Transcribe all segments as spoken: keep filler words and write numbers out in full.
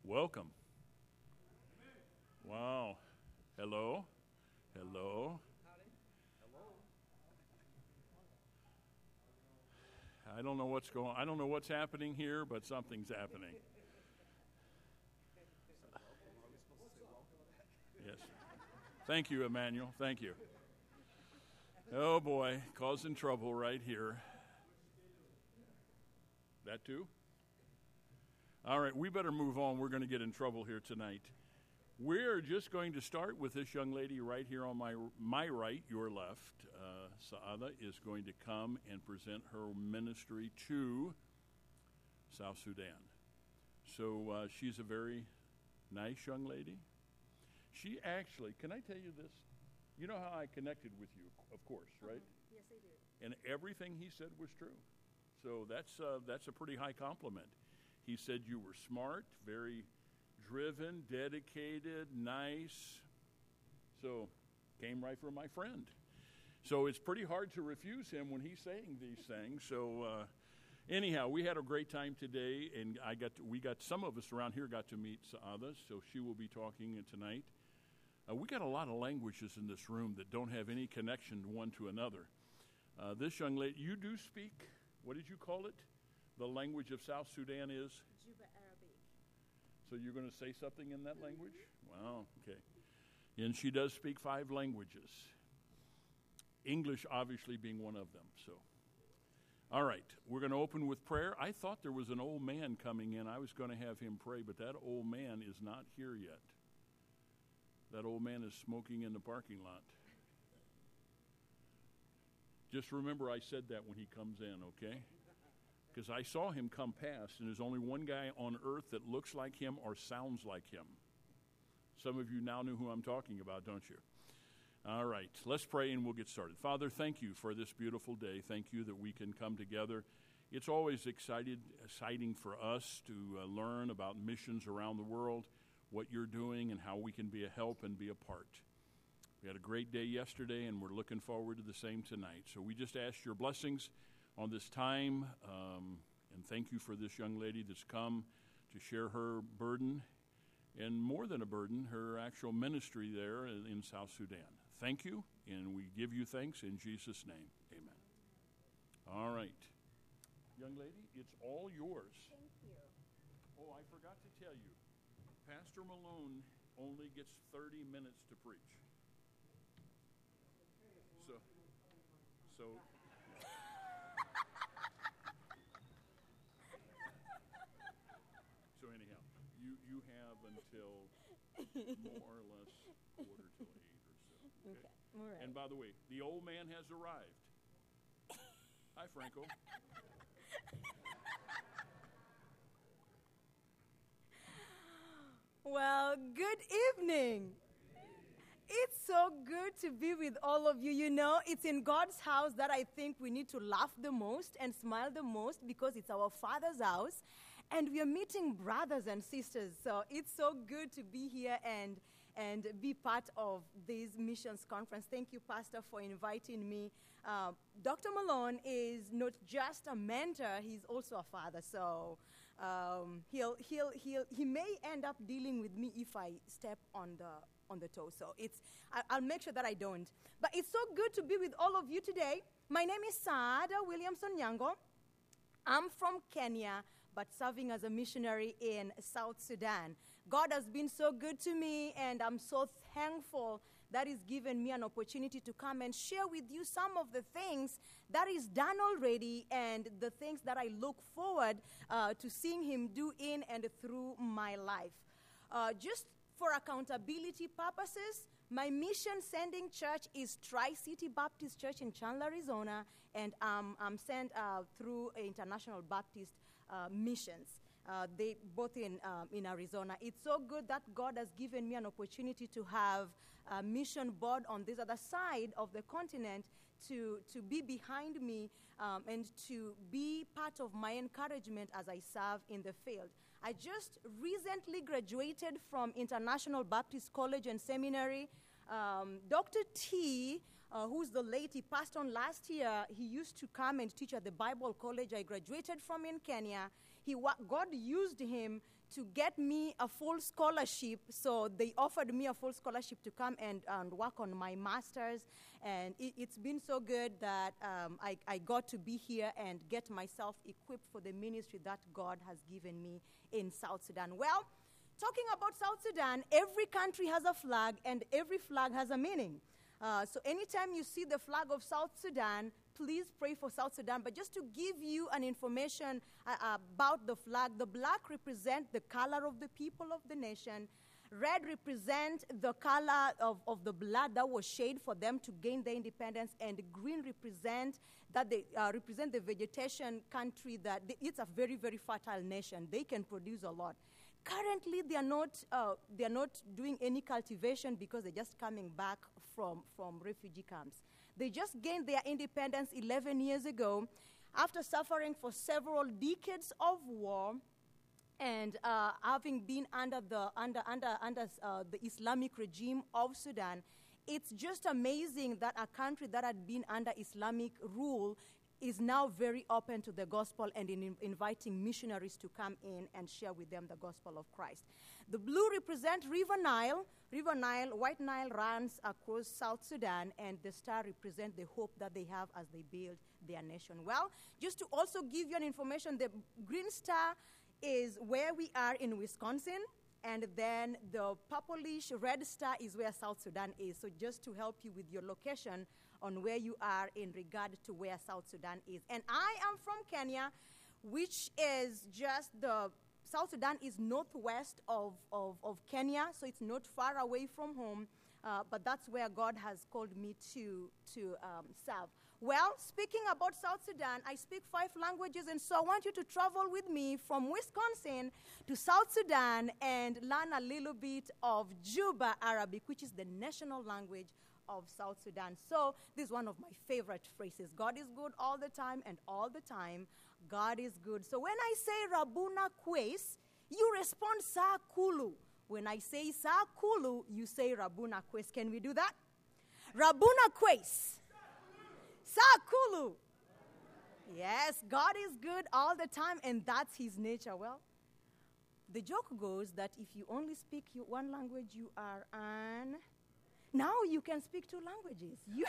Welcome. Wow. Hello. Hello. I don't know what's going I don't know what's happening here, but something's happening. Yes. Thank you, Emmanuel. Thank you. Oh boy, causing trouble right here. That too? All right, we better move on. We're going to get in trouble here tonight. We're just going to start with this young lady right here on my my right, your left. Uh, Saada is going to come and present her ministry to South Sudan. So uh, she's a very nice young lady. She actually, can I tell you this? You know how I connected with you, of course, right? Uh-huh. Yes, I did. And everything he said was true. So that's uh, that's a pretty high compliment. He said you were smart, very driven, dedicated, nice. So came right from my friend. So it's pretty hard to refuse him when he's saying these things. So uh, anyhow, we had a great time today, and I got to, we got some of us around here got to meet Saada, so she will be talking tonight. Uh, we got a lot of languages in this room that don't have any connection one to another. Uh, this young lady, you do speak, what did you call it? The language of South Sudan is? Juba Arabic. So you're going to say something in that language? Wow, okay. And she does speak five languages. English obviously being one of them. So, all right, we're going to open with prayer. I thought there was an old man coming in. I was going to have him pray, but that old man is not here yet. That old man is smoking in the parking lot. Just remember I said that when he comes in, okay? Because I saw him come past, and there's only one guy on earth that looks like him or sounds like him. Some of you now know who I'm talking about, don't you? All right, let's pray and we'll get started. Father, thank you for this beautiful day. Thank you that we can come together. It's always excited, exciting for us to uh, learn about missions around the world, what you're doing, and how we can be a help and be a part. We had a great day yesterday, and we're looking forward to the same tonight. So we just ask your blessings on this time, um, and thank you for this young lady that's come to share her burden, and more than a burden, her actual ministry there in South Sudan. Thank you, and we give you thanks in Jesus' name. Amen. All right. Young lady, it's all yours. Thank you. Oh, I forgot to tell you, Pastor Malone only gets thirty minutes to preach. So, so... So anyhow, you, you have until more or less quarter till eight or so. Okay. Okay. All right. And by the way, the old man has arrived. Hi, Franco. Well, good evening. It's so good to be with all of you. You know, it's in God's house that I think we need to laugh the most and smile the most because it's our Father's house. And we are meeting brothers and sisters. So it's so good to be here and, and be part of this missions conference. Thank you, Pastor, for inviting me. Uh, Doctor Malone is not just a mentor, he's also a father. So um, he'll, he'll, he'll, he may end up dealing with me if I step on the on the toe. So it's, I, I'll make sure that I don't. But it's so good to be with all of you today. My name is Saada Williamson Nyango. I'm from Kenya, but serving as a missionary in South Sudan. God has been so good to me, and I'm so thankful that He's given me an opportunity to come and share with you some of the things that He's done already and the things that I look forward uh, to seeing Him do in and through my life. Uh, just for accountability purposes, my mission sending church is Tri-City Baptist Church in Chandler, Arizona, and um, I'm sent uh, through International Baptist uh, Missions. Uh, they both in um, in Arizona. It's so good that God has given me an opportunity to have a mission board on this other side of the continent to, to be behind me um, and to be part of my encouragement as I serve in the field. I just recently graduated from International Baptist College and Seminary. Um, Doctor T, uh, who's the late, he passed on last year. He used to come and teach at the Bible College I graduated from in Kenya. He, God used him to get me a full scholarship. So they offered me a full scholarship to come and, and work on my master's. And it, it's been so good that um, I, I got to be here and get myself equipped for the ministry that God has given me in South Sudan. Well, talking about South Sudan, every country has a flag, and every flag has a meaning. Uh, so anytime you see the flag of South Sudan, please pray for South Sudan. But just to give you an information uh, about the flag, the black represent the color of the people of the nation. Red represent the color of, of the blood that was shed for them to gain their independence, and green represent that they uh, represent the vegetation country that they, it's a very, very fertile nation. They can produce a lot. Currently, they are not uh, they are not doing any cultivation because they're just coming back from, from refugee camps. They just gained their independence eleven years ago after suffering for several decades of war and uh, having been under the under under under uh, the Islamic regime of Sudan. It's just amazing that a country that had been under Islamic rule is now very open to the gospel and in, in inviting missionaries to come in and share with them the gospel of Christ. The blue represent River Nile. River Nile, White Nile runs across South Sudan, and the star represent the hope that they have as they build their nation. Well, just to also give you an information, the green star is where we are in Wisconsin, and then the purplish red star is where South Sudan is. So just to help you with your location on where you are in regard to where South Sudan is. And I am from Kenya, which is just the, South Sudan is northwest of, of, of Kenya, so it's not far away from home, uh, but that's where God has called me to, to um, serve. Well, speaking about South Sudan, I speak five languages, and so I want you to travel with me from Wisconsin to South Sudan and learn a little bit of Juba Arabic, which is the national language of South Sudan. So this is one of my favorite phrases. God is good all the time, and all the time, God is good. So when I say Rabuna Kwes, you respond Sa Kulu. When I say Sa Kulu, you say Rabuna Kwes. Can we do that? Rabuna Kwes. Sa Kulu. Yes, God is good all the time, and that's his nature. Well, the joke goes that if you only speak one language, you are an... Now you can speak two languages. You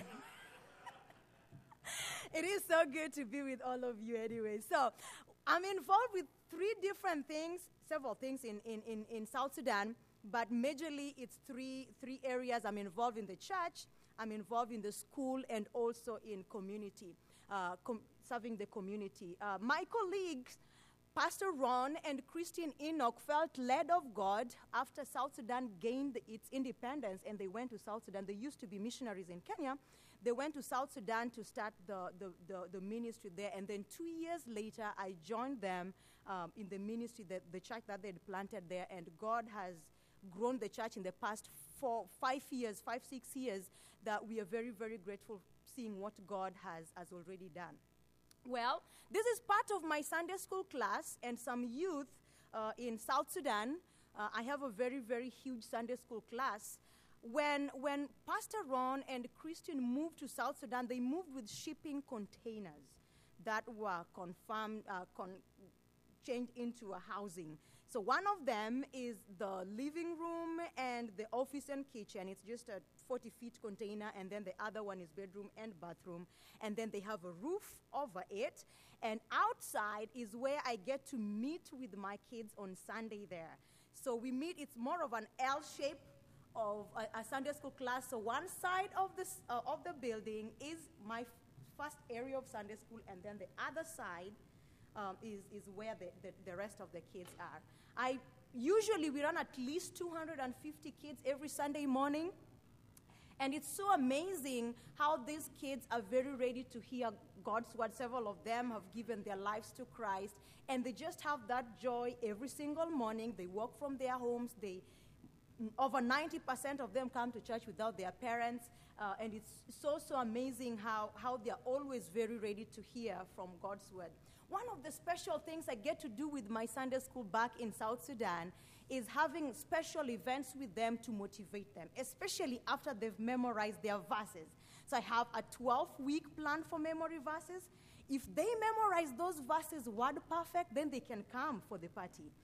it is so good to be with all of you anyway. So I'm involved with three different things, several things in, in, in, in South Sudan, but majorly it's three, three areas. I'm involved in the church, I'm involved in the school, and also in community, uh, com- serving the community. Uh, my colleagues, Pastor Ron and Christian Enoch, felt led of God after South Sudan gained its independence, and they went to South Sudan. They used to be missionaries in Kenya. They went to South Sudan to start the, the, the, the ministry there, and then two years later, I joined them um, in the ministry, that the church that they had planted there, and God has grown the church in the past four, five years, five, six years, that we are very, very grateful seeing what God has, has already done. Well, this is part of my Sunday school class and some youth uh, in South Sudan. Uh, I have a very, very huge Sunday school class. When, when Pastor Ron and Christian moved to South Sudan, they moved with shipping containers that were confirmed, uh, con- changed into a housing. So one of them is the living room and the office and kitchen. It's just a forty feet container, and then the other one is bedroom and bathroom. And then they have a roof over it. And outside is where I get to meet with my kids on Sunday there. So we meet, it's more of an L shape of a, a Sunday school class. So one side of, this, uh, of the building is my f- first area of Sunday school, and then the other side Um, is, is where the, the, the rest of the kids are. I usually we run at least two hundred fifty kids every Sunday morning, and it's so amazing how these kids are very ready to hear God's word. Several of them have given their lives to Christ, and they just have that joy every single morning. They walk from their homes. They over ninety percent of them come to church without their parents, uh, and it's so, so amazing how, how they're always very ready to hear from God's word. One of the special things I get to do with my Sunday school back in South Sudan is having special events with them to motivate them, especially after they've memorized their verses. So I have a twelve-week plan for memory verses. If they memorize those verses word perfect, then they can come for the party.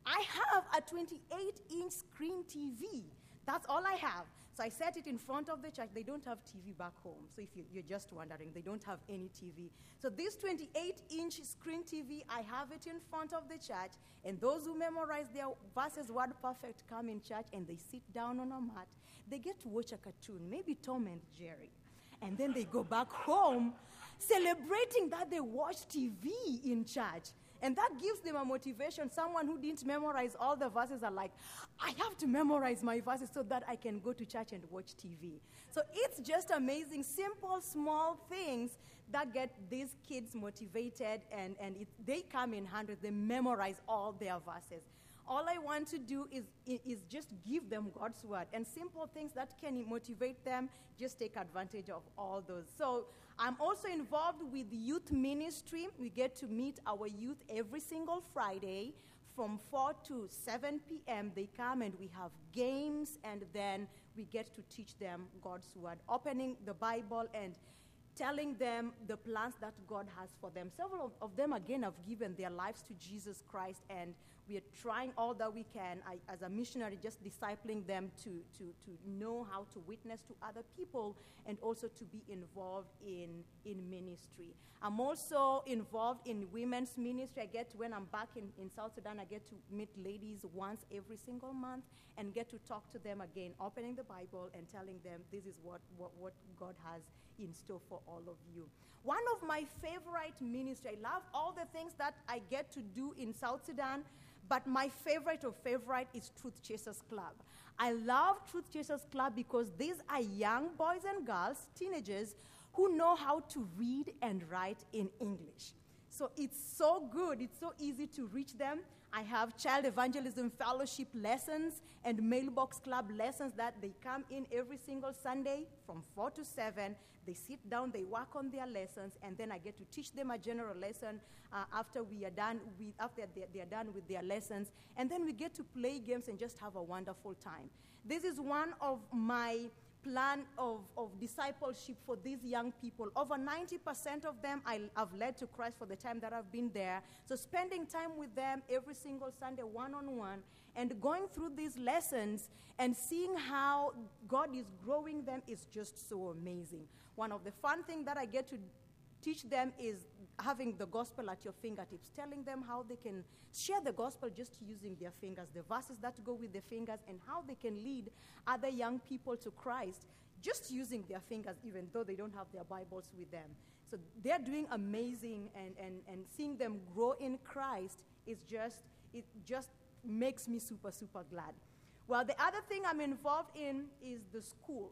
I have a twenty-eight inch screen T V. That's all I have. So I set it in front of the church. They don't have T V back home. So if you, you're just wondering, they don't have any T V. So this twenty-eight inch screen T V, I have it in front of the church. And those who memorize their verses word perfect come in church and they sit down on a mat. They get to watch a cartoon, maybe Tom and Jerry. And then they go back home celebrating that they watched T V in church. And that gives them a motivation. Someone who didn't memorize all the verses are like, I have to memorize my verses so that I can go to church and watch T V. So it's just amazing, simple, small things that get these kids motivated, and, and it, they come in hundreds. They memorize all their verses. All I want to do is, is just give them God's word. And simple things that can motivate them, just take advantage of all those. So I'm also involved with youth ministry. We get to meet our youth every single Friday from four to seven p.m. They come and we have games, and then we get to teach them God's word, opening the Bible and telling them the plans that God has for them. Several of them, again, have given their lives to Jesus Christ, and we are trying all that we can, I, as a missionary, just discipling them to, to, to know how to witness to other people and also to be involved in, in ministry. I'm also involved in women's ministry. I get to, when I'm back in, in South Sudan, I get to meet ladies once every single month and get to talk to them again, opening the Bible and telling them this is what, what, what God has in store for all of you. One of my favorite ministry, I love all the things that I get to do in South Sudan, but my favorite of favorite is Truth Chasers Club. I love Truth Chasers Club because these are young boys and girls, teenagers, who know how to read and write in English. So it's so good. It's so easy to reach them. I have child evangelism fellowship lessons and mailbox club lessons that they come in every single Sunday from four to seven. They sit down, they work on their lessons, and then I get to teach them a general lesson uh, after we are done with, after they, they are done with their lessons. And then we get to play games and just have a wonderful time. This is one of my plan of, of discipleship for these young people. Over ninety percent of them I, I've led to Christ for the time that I've been there. So spending time with them every single Sunday, one-on-one, and going through these lessons and seeing how God is growing them is just so amazing. One of the fun things that I get to teach them is having the gospel at your fingertips, telling them how they can share the gospel just using their fingers, the verses that go with their fingers, and how they can lead other young people to Christ just using their fingers, even though they don't have their Bibles with them. So they're doing amazing, and, and, and seeing them grow in Christ is just, it just makes me super, super glad. Well, the other thing I'm involved in is the school.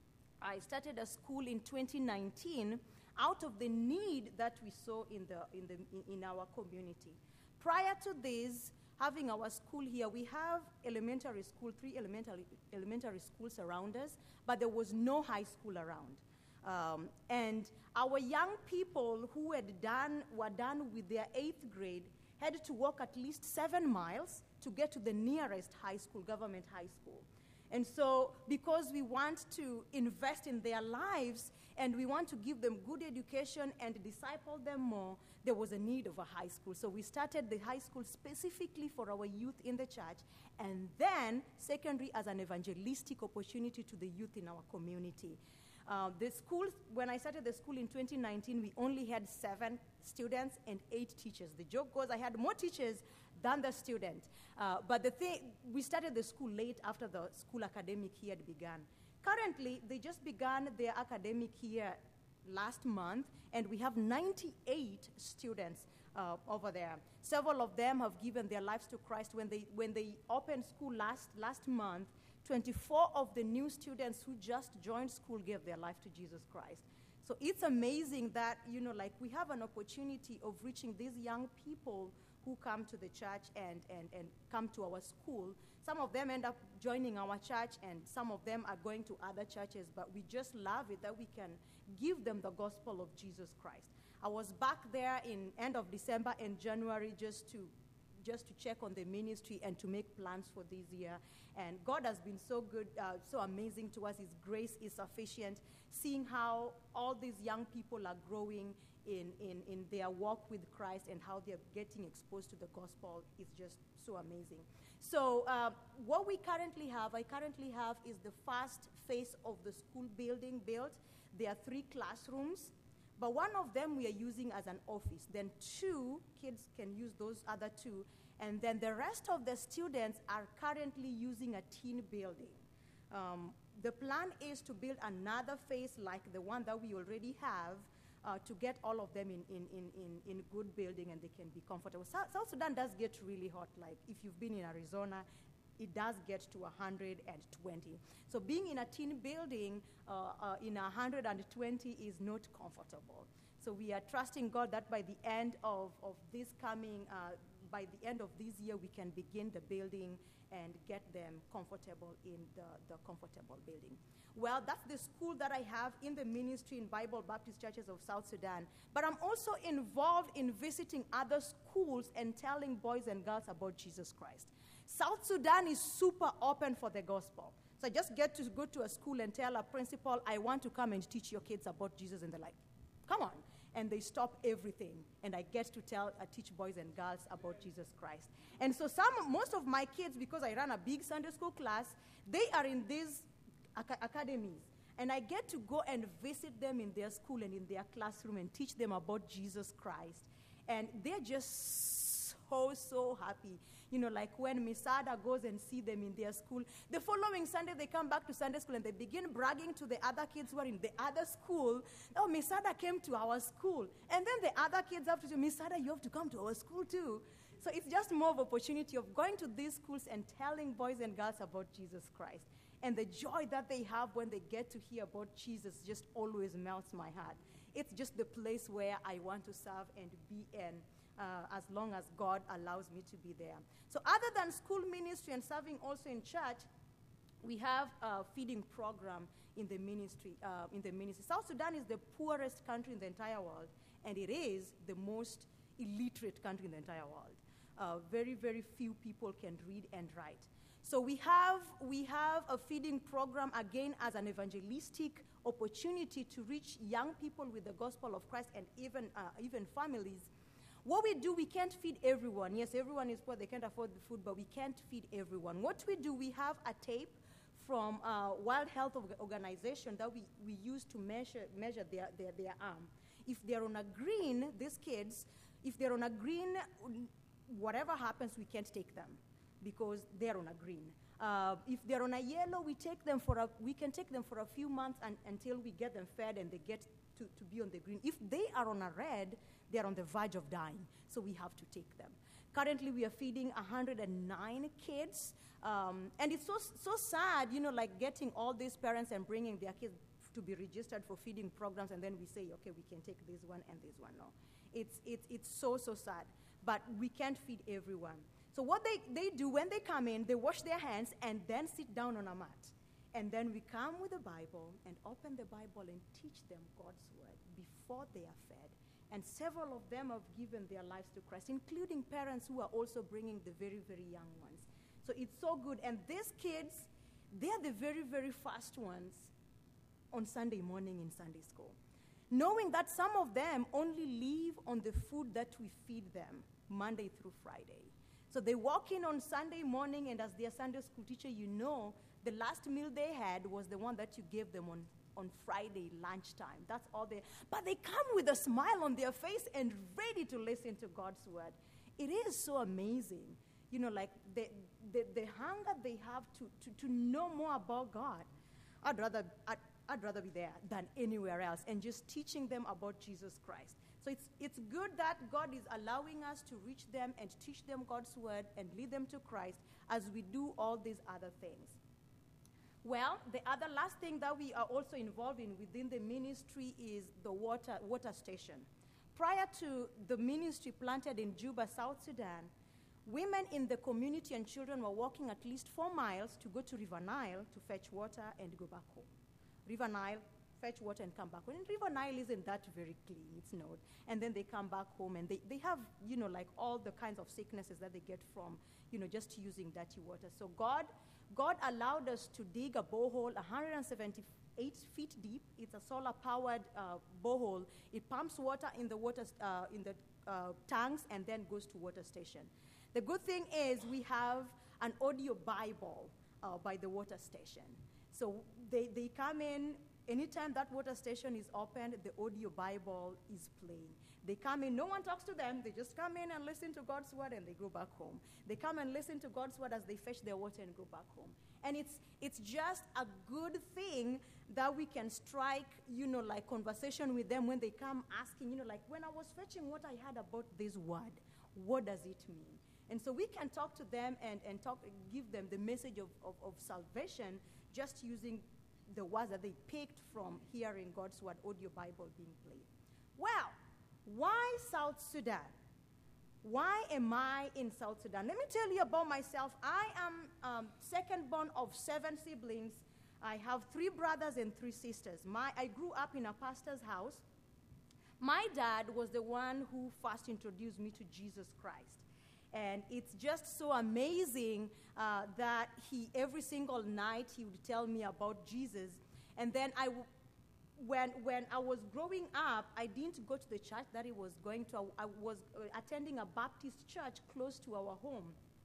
I started a school in twenty nineteen out of the need that we saw in, the, in, the, in our community. Prior to this, having our school here, we have elementary school, three elementary, elementary schools around us, but there was no high school around. Um, and our young people who had done, were done with their eighth grade had to walk at least seven miles to get to the nearest high school, government high school. And so, because we want to invest in their lives and we want to give them good education and disciple them more, there was a need of a high school. So we started the high school specifically for our youth in the church, and then secondary as an evangelistic opportunity to the youth in our community. Uh, the school, when I started the school in twenty nineteen, we only had seven students and eight teachers. The joke goes, I had more teachers than the student. Uh, but the thing, we started the school late after the school academic year had begun. Currently, they just began their academic year last month, and we have ninety-eight students uh, over there. Several of them have given their lives to Christ. When they, when they opened school last, last month, twenty-four of the new students who just joined school gave their life to Jesus Christ. So it's amazing that, you know, like we have an opportunity of reaching these young people who come to the church and, and, and come to our school. Some of them end up joining our church, and some of them are going to other churches, but we just love it that we can give them the gospel of Jesus Christ. I was back there in end of December and January just to just to check on the ministry and to make plans for this year. And God has been so good, uh, so amazing to us. His grace is sufficient. Seeing how all these young people are growing in, in, in their walk with Christ and how they're getting exposed to the gospel is just so amazing. So uh, what we currently have, I currently have, is the first phase of the school building built. There are three classrooms, but one of them we are using as an office. Then two kids can use those other two, and then the rest of the students are currently using a teen building. Um, the plan is to build another phase like the one that we already have, uh, to get all of them in, in, in, in, in good building and they can be comfortable. South, South Sudan does get really hot. Like if you've been in Arizona, it does get to one hundred twenty. So being in a teen building uh, uh, in one hundred twenty is not comfortable. So we are trusting God that by the end of, of this coming, uh, by the end of this year, we can begin the building and get them comfortable in the, the comfortable building. Well, that's the school that I have in the ministry in Bible Baptist Churches of South Sudan. But I'm also involved in visiting other schools and telling boys and girls about Jesus Christ. South Sudan is super open for the gospel. So I just get to go to a school and tell a principal, I want to come and teach your kids about Jesus. And they're like, come on. And they stop everything. And I get to tell, uh, teach boys and girls about Jesus Christ. And so some, most of my kids, because I run a big Sunday school class, they are in these ac- academies. And I get to go and visit them in their school and in their classroom and teach them about Jesus Christ. And they're just so, so happy. You know, like when Misada goes and see them in their school, the following Sunday they come back to Sunday school and they begin bragging to the other kids who are in the other school, oh, Misada came to our school. And then the other kids have to say, Misada, you have to come to our school too. So it's just more of opportunity of going to these schools and telling boys and girls about Jesus Christ. And the joy that they have when they get to hear about Jesus just always melts my heart. It's just the place where I want to serve and be in. Uh, as long as God allows me to be there. So other than school ministry and serving also in church, we have a feeding program in the ministry. Uh, in the ministry, South Sudan is the poorest country in the entire world, and it is the most illiterate country in the entire world. Uh, very, very few people can read and write. So we have, we have a feeding program, again, as an evangelistic opportunity to reach young people with the gospel of Christ and even, uh, even families. What we do, we can't feed everyone. Yes, everyone is poor, they can't afford the food, but we can't feed everyone. What we do, we have a tape from uh, World Health Organization that we, we use to measure, measure their, their, their arm. If they're on a green, these kids, if they're on a green, whatever happens, we can't take them because they're on a green. Uh, if they're on a yellow, we take them for a, we can take them for a few months and, until we get them fed and they get to, to be on the green. If they are on a red, they're on the verge of dying, so we have to take them. Currently, we are feeding one hundred nine kids, um, and it's so so sad, you know, like getting all these parents and bringing their kids to be registered for feeding programs, and then we say, okay, we can take this one and this one. No, it's it's it's so so sad, but we can't feed everyone. So what they, they do when they come in, they wash their hands and then sit down on a mat. And then we come with the Bible and open the Bible and teach them God's word before they are fed. And several of them have given their lives to Christ, including parents who are also bringing the very, very young ones. So it's so good. And these kids, they're the very, very first ones on Sunday morning in Sunday school, knowing that some of them only live on the food that we feed them Monday through Friday. So they walk in on Sunday morning, and as their Sunday school teacher, you know the last meal they had was the one that you gave them on, on Friday lunchtime. That's all they, but they come with a smile on their face and ready to listen to God's word. It is so amazing. You know, like the, the, the hunger they have to, to, to know more about God. I'd rather, I'd, I'd rather be there than anywhere else, and just teaching them about Jesus Christ. So it's, it's good that God is allowing us to reach them and teach them God's word and lead them to Christ as we do all these other things. Well, the other last thing that we are also involved in within the ministry is the water, water station. Prior to the ministry planted in Juba, South Sudan, women in the community and children were walking at least four miles to go to River Nile to fetch water and go back home. River Nile, fetch water and come back home. And River Nile isn't that very clean, it's not. And then they come back home and they, they have, you know, like all the kinds of sicknesses that they get from, you know, just using dirty water. So God, God allowed us to dig a borehole one hundred eight feet deep. It's a solar-powered uh, borehole. It pumps water in the water uh, in the uh, tanks and then goes to water station. The good thing is we have an audio Bible uh, by the water station. So they, they come in, anytime that water station is opened, the audio Bible is playing. They come in, no one talks to them, they just come in and listen to God's word and they go back home. They come and listen to God's word as they fetch their water and go back home. And it's it's just a good thing that we can strike, you know, like conversation with them when they come asking, you know, like when I was fetching what I had about this word, what does it mean? And so we can talk to them and, and talk, give them the message of, of, of salvation just using the words that they picked from hearing God's word, audio Bible being played. Well, why South Sudan? Why am I in South Sudan? Let me tell you about myself. I am um, second born of seven siblings. I have three brothers and three sisters. My, I grew up in a pastor's house. My dad was the one who first introduced me to Jesus Christ. And it's just so amazing uh, that he, every single night, he would tell me about Jesus. And then I, w- when, when I was growing up, I didn't go to the church that he was going to. I, I was uh, attending a Baptist church close to our home.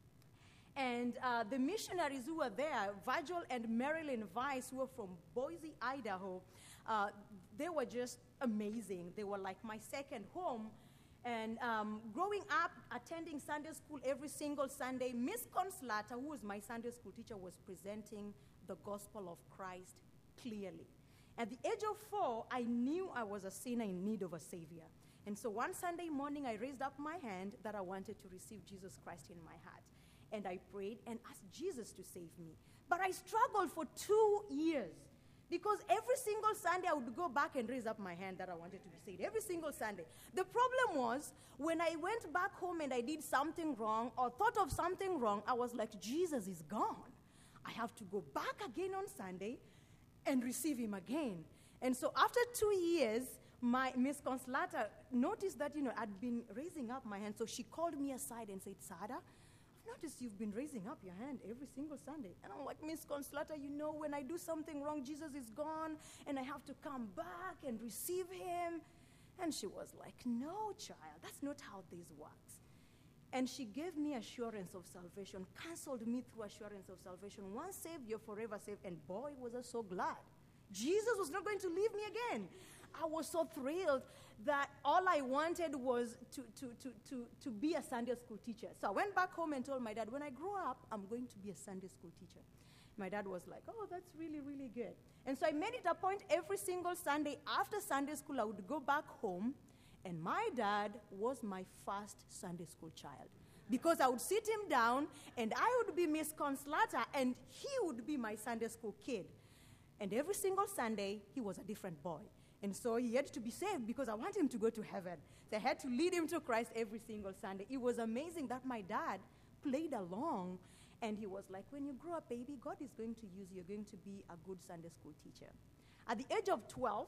And uh, the missionaries who were there, Virgil and Marilyn Weiss, who were from Boise, Idaho, uh, they were just amazing. They were like my second home. And um, growing up, attending Sunday school every single Sunday, Miss Conslata, who was my Sunday school teacher, was presenting the gospel of Christ clearly. At the age of four, I knew I was a sinner in need of a savior. And so one Sunday morning, I raised up my hand that I wanted to receive Jesus Christ in my heart. And I prayed and asked Jesus to save me. But I struggled for two years. Because every single Sunday, I would go back and raise up my hand that I wanted to be saved. Every single Sunday. The problem was, when I went back home and I did something wrong or thought of something wrong, I was like, Jesus is gone. I have to go back again on Sunday and receive him again. And so after two years, my Miss Conslata noticed that, you know, I'd been raising up my hand. So she called me aside and said, Sada, notice you've been raising up your hand every single Sunday. And I'm like, Miss Conslata, you know, when I do something wrong, Jesus is gone, and I have to come back and receive him. And she was like, no, child, that's not how this works. And she gave me assurance of salvation, counseled me through assurance of salvation. Once saved, you're forever saved. And boy, was I so glad. Jesus was not going to leave me again. I was so thrilled that all I wanted was to, to, to, to, to be a Sunday school teacher. So I went back home and told my dad, when I grow up, I'm going to be a Sunday school teacher. My dad was like, oh, that's really, really good. And so I made it a point every single Sunday after Sunday school, I would go back home, and my dad was my first Sunday school child. Because I would sit him down, and I would be Miss Conslata, and he would be my Sunday school kid. And every single Sunday, he was a different boy. And so he had to be saved because I want him to go to heaven. So I had to lead him to Christ every single Sunday. It was amazing that my dad played along, and he was like, when you grow up, baby, God is going to use you. You're going to be a good Sunday school teacher. At the age of twelve,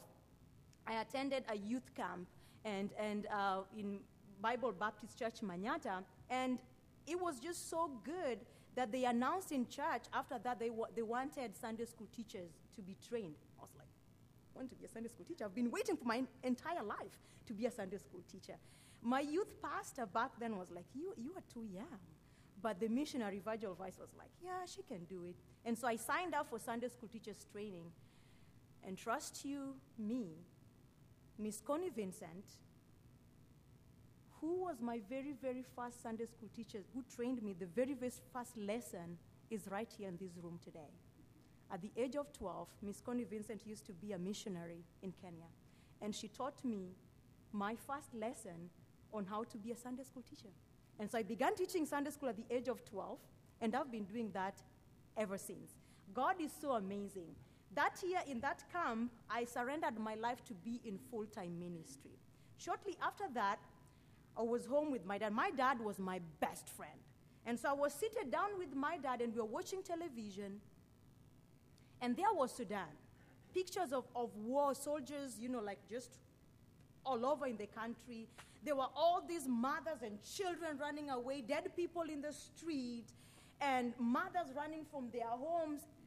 I attended a youth camp and, and uh, in Bible Baptist Church, Manyata, and it was just so good that they announced in church after that they, wa- they wanted Sunday school teachers to be trained. I was like, I want to be a Sunday school teacher. I've been waiting for my entire life to be a Sunday school teacher. My youth pastor back then was like, you, you are too young. But the missionary, Virgil Weiss, was like, yeah, she can do it. And so I signed up for Sunday school teachers training. And trust you, me, Miss Connie Vincent, who was my very, very first Sunday school teacher, who trained me, the very, very first lesson is right here in this room today. At the age of twelve, Miss Connie Vincent used to be a missionary in Kenya. And she taught me my first lesson on how to be a Sunday school teacher. And so I began teaching Sunday school at the age of twelve, and I've been doing that ever since. God is so amazing. That year in that camp, I surrendered my life to be in full-time ministry. Shortly after that, I was home with my dad. My dad was my best friend. And so I was seated down with my dad, and we were watching television, and there was Sudan. Pictures of, of war, soldiers, you know, like just all over in the country. There were all these mothers and children running away, dead people in the street, and mothers running from their homes.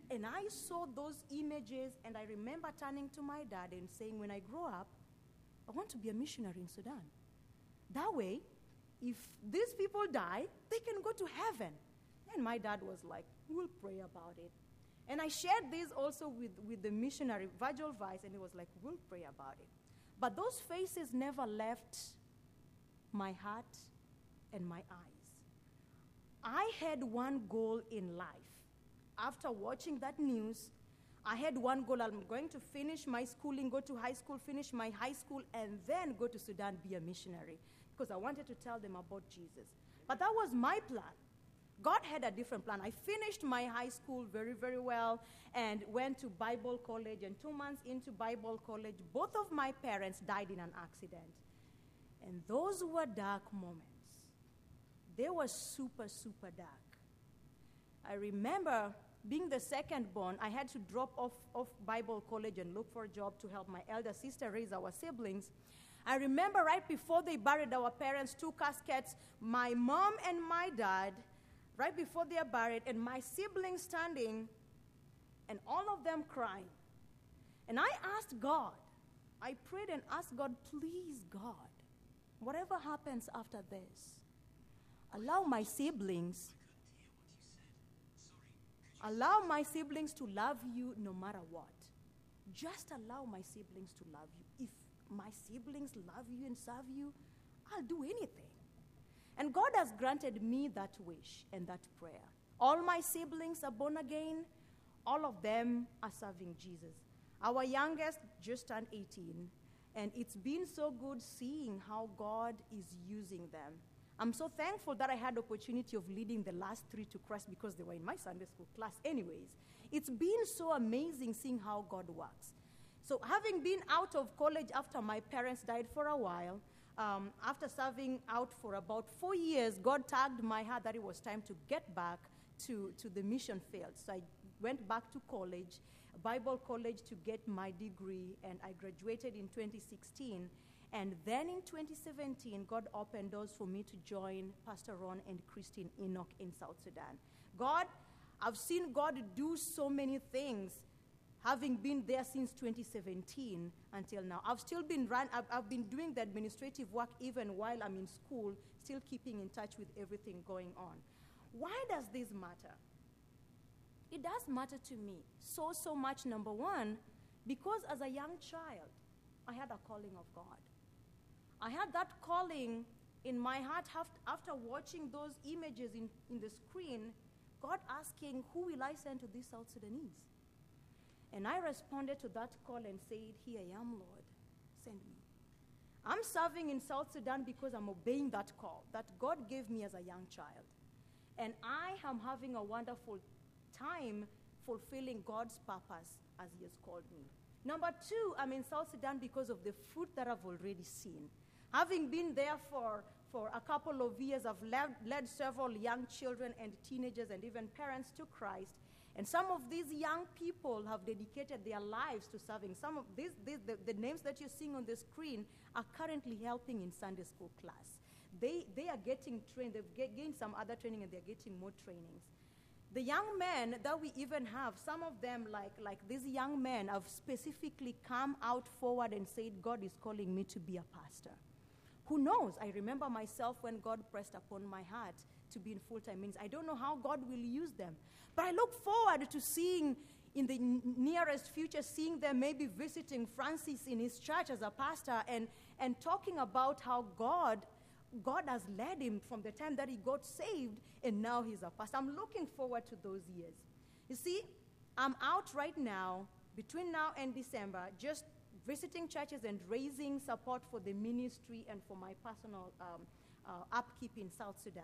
And I saw those images, and I remember turning to my dad and saying, when I grow up, I want to be a missionary in Sudan. That way, if these people die, they can go to heaven. And my dad was like, we'll pray about it. And I shared this also with, with the missionary, Virgil Weiss, and he was like, we'll pray about it. But those faces never left my heart and my eyes. I had one goal in life. After watching that news, I had one goal. I'm going to finish my schooling, go to high school, finish my high school, and then go to Sudan, be a missionary, because I wanted to tell them about Jesus. But that was my plan. God had a different plan. I finished my high school very, very well and went to Bible college. And two months into Bible college, both of my parents died in an accident. And those were dark moments. They were super, super dark. I remember being the second born, I had to drop off, off Bible college and look for a job to help my elder sister raise our siblings. I remember right before they buried our parents, two caskets, my mom and my dad, right before they are buried, and my siblings standing, and all of them crying. And I asked God, I prayed and asked God, please, God, whatever happens after this, allow my siblings, allow my siblings to love you no matter what. Just allow my siblings to love you. If my siblings love you and serve you, I'll do anything. And God has granted me that wish and that prayer. All my siblings are born again. All of them are serving Jesus. Our youngest just turned eighteen, and it's been so good seeing how God is using them. I'm so thankful that I had the opportunity of leading the last three to Christ because they were in my Sunday school class anyways. It's been so amazing seeing how God works. So having been out of college after my parents died for a while, um, after serving out for about four years, God tagged my heart that it was time to get back to, to the mission field. So I went back to college, Bible college, to get my degree, and I graduated in twenty sixteen. And then in twenty seventeen, God opened doors for me to join Pastor Ron and Christine Enoch in South Sudan. God, I've seen God do so many things, having been there since twenty seventeen until now. I've still been run, I've, I've been doing the administrative work even while I'm in school, still keeping in touch with everything going on. Why does this matter? It does matter to me so, so much, number one, because as a young child, I had a calling of God. I had that calling in my heart after watching those images in, in the screen, God asking, who will I send to these South Sudanese? And I responded to that call and said, here I am, Lord, send me. I'm serving in South Sudan because I'm obeying that call that God gave me as a young child. And I am having a wonderful time fulfilling God's purpose as he has called me. Number two, I'm in South Sudan because of the fruit that I've already seen. Having been there for, for a couple of years, I've led, led several young children and teenagers and even parents to Christ. And some of these young people have dedicated their lives to serving. Some of these, these the, the names that you're seeing on the screen are currently helping in Sunday school class. They, they are getting trained. They've get, gained some other training, and they're getting more trainings. The young men that we even have, some of them, like, like these young men, have specifically come out forward and said, God is calling me to be a pastor. Who knows? I remember myself when God pressed upon my heart to be in full-time ministry. I don't know how God will use them. But I look forward to seeing in the n- nearest future, seeing them maybe visiting Francis in his church as a pastor and, and talking about how God God has led him from the time that he got saved, and now he's a pastor. I'm looking forward to those years. You see, I'm out right now, between now and December, just visiting churches and raising support for the ministry and for my personal um, uh, upkeep in South Sudan.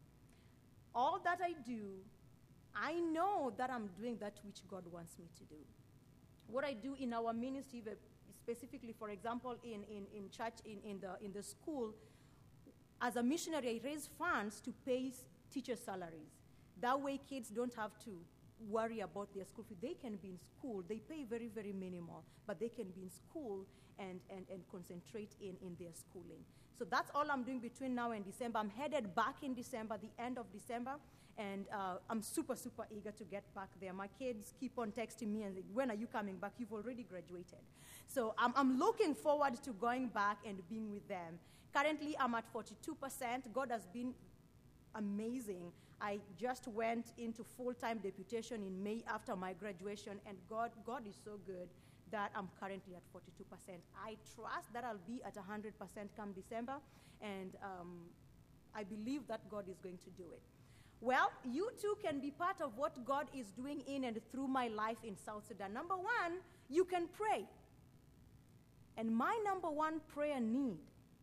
All that I do, I know that I'm doing that which God wants me to do. What I do in our ministry, specifically, for example, in, in, in church, in, in, the, in the school, as a missionary, I raise funds to pay teachers' salaries. That way kids don't have to worry about their school fee. They can be in school. They pay very, very minimal, but they can be in school and, and, and concentrate in, in their schooling. So that's all I'm doing between now and December. I'm headed back in December, the end of December, And uh, I'm super, super eager to get back there. My kids keep on texting me and saying, when are you coming back? You've already graduated. So I'm, I'm looking forward to going back and being with them. Currently, I'm at forty-two percent. God has been amazing. I just went into full-time deputation in May after my graduation, and God, God is so good that I'm currently at forty-two percent. I trust that I'll be at one hundred percent come December, and um, I believe that God is going to do it. Well, you too can be part of what God is doing in and through my life in South Sudan. Number one, you can pray. And my number one prayer need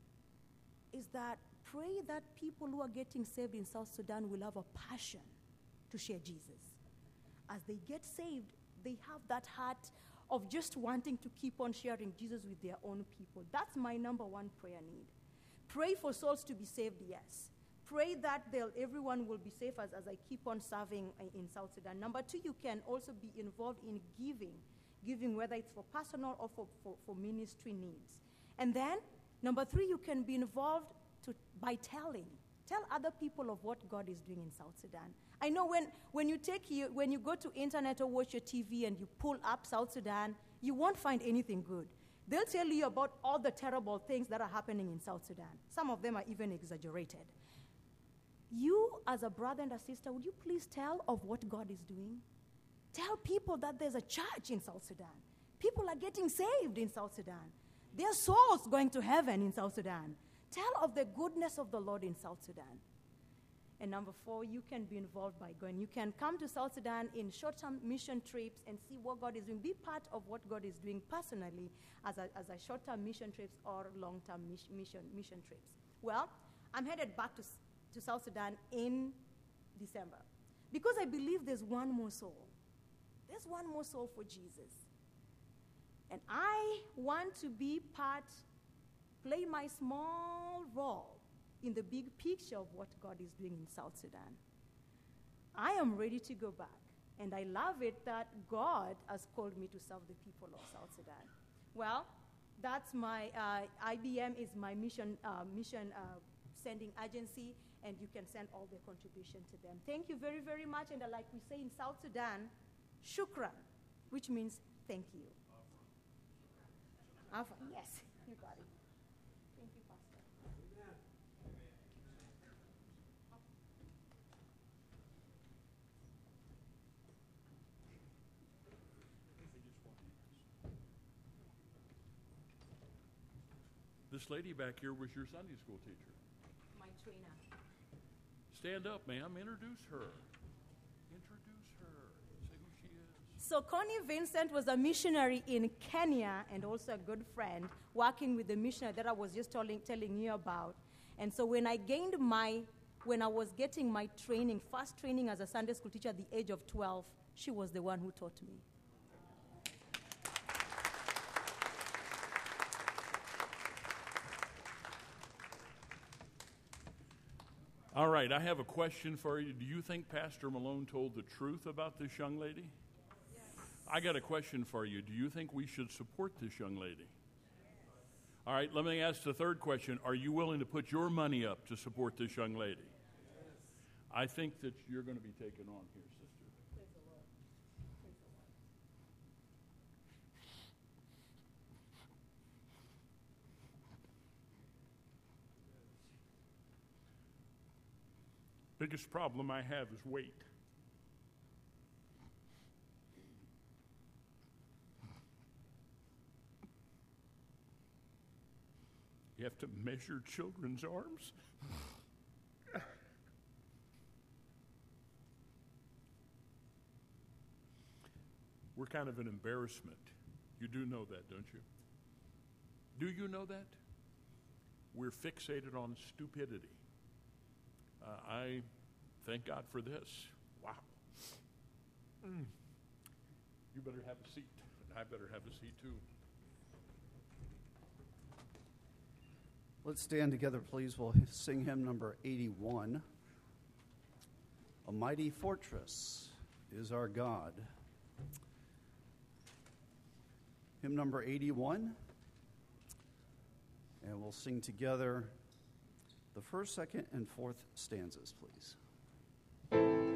is that pray that people who are getting saved in South Sudan will have a passion to share Jesus. As they get saved, they have that heart of just wanting to keep on sharing Jesus with their own people. That's my number one prayer need. Pray for souls to be saved, yes. Pray that they'll, everyone will be safe as, as I keep on serving in South Sudan. Number two, you can also be involved in giving, giving whether it's for personal or for, for, for ministry needs. And then, number three, you can be involved to, by telling. Tell other people of what God is doing in South Sudan. I know when, when, you take you, when you go to internet or watch your T V and you pull up South Sudan, you won't find anything good. They'll tell you about all the terrible things that are happening in South Sudan. Some of them are even exaggerated. You, as a brother and a sister, would you please tell of what God is doing? Tell people that there's a church in South Sudan. People are getting saved in South Sudan. There are souls going to heaven in South Sudan. Tell of the goodness of the Lord in South Sudan. And number four, you can be involved by going. You can come to South Sudan in short-term mission trips and see what God is doing. Be part of what God is doing personally as a, as a short-term mission trips or long-term mission, mission trips. Well, I'm headed back to, to South Sudan in December because I believe there's one more soul. There's one more soul for Jesus. And I want to be part, play my small role in the big picture of what God is doing in South Sudan. I am ready to go back, and I love it that God has called me to serve the people of South Sudan. Well, that's my, uh, I B M is my mission, uh, mission uh, sending agency, and you can send all the contribution to them. Thank you very, very much, and uh, like we say in South Sudan, shukran, which means thank you. Afan, yes, you got it. Thank you, Pastor. This lady back here was your Sunday school teacher. My trainer. Stand up, ma'am. Introduce her. Introduce her. Say who she is. So Connie Vincent was a missionary in Kenya and also a good friend working with the missionary that I was just telling, telling you about. And so when I gained my, when I was getting my training, first training as a Sunday school teacher at the age of twelve, she was the one who taught me. All right, I have a question for you. Do you think Pastor Malone told the truth about this young lady? Yes. I got a question for you. Do you think we should support this young lady? All right, let me ask the third question. Are you willing to put your money up to support this young lady? Yes. I think that you're going to be taken on here, sister. Praise the Lord. Praise the Lord. Biggest problem I have is weight. You have to measure children's arms. We're kind of an embarrassment. You do know that, don't you? Do you know that? We're fixated on stupidity. Uh, I thank God for this. Wow. Mm. You better have a seat. I better have a seat too. Let's stand together, please. We'll sing hymn number eighty-one. A mighty fortress is our God. Hymn number eighty-one. And we'll sing together the first, second, and fourth stanzas, please.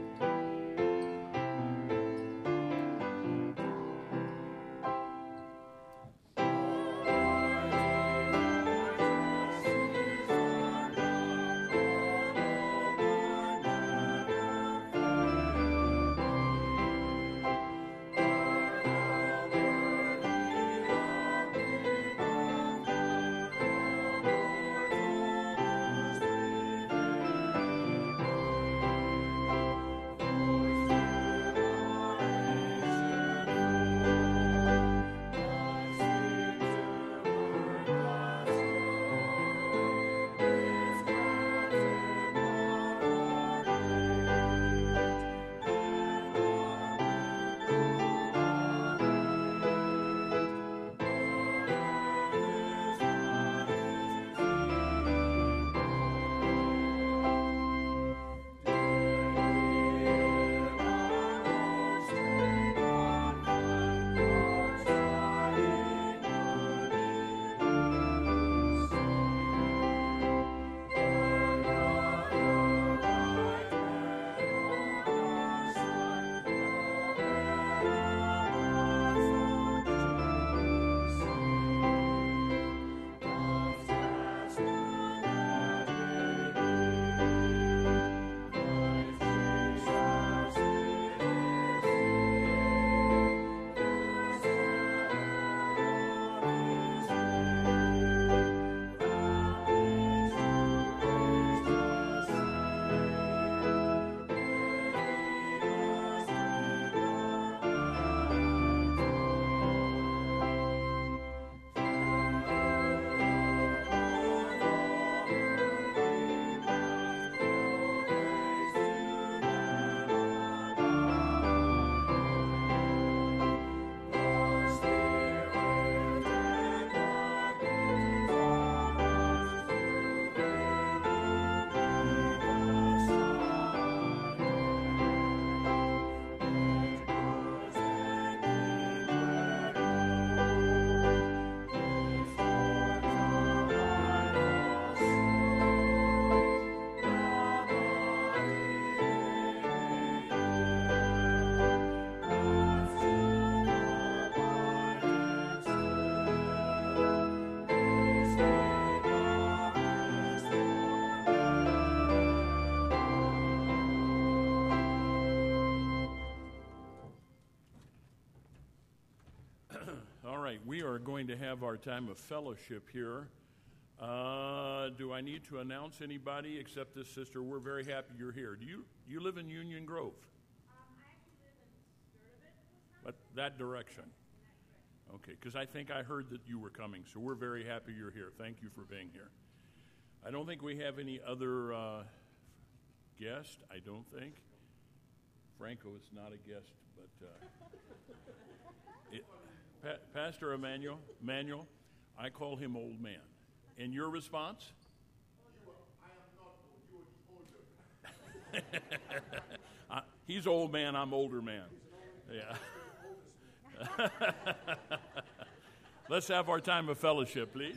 right, we are going to have our time of fellowship here. Uh, do I need to announce anybody except this sister? We're very happy you're here. Do you you live in Union Grove? Um, I actually live in Sturtevant, But that direction. Okay, because I think I heard that you were coming, so we're very happy you're here. Thank you for being here. I don't think we have any other uh, guest. I don't think. Franco is not a guest, but uh, it, pa- Pastor Emmanuel, Emmanuel, I call him old man. And your response? You, I am not old. You are older. uh, he's old man. I'm older man. Yeah. Let's have our time of fellowship, please.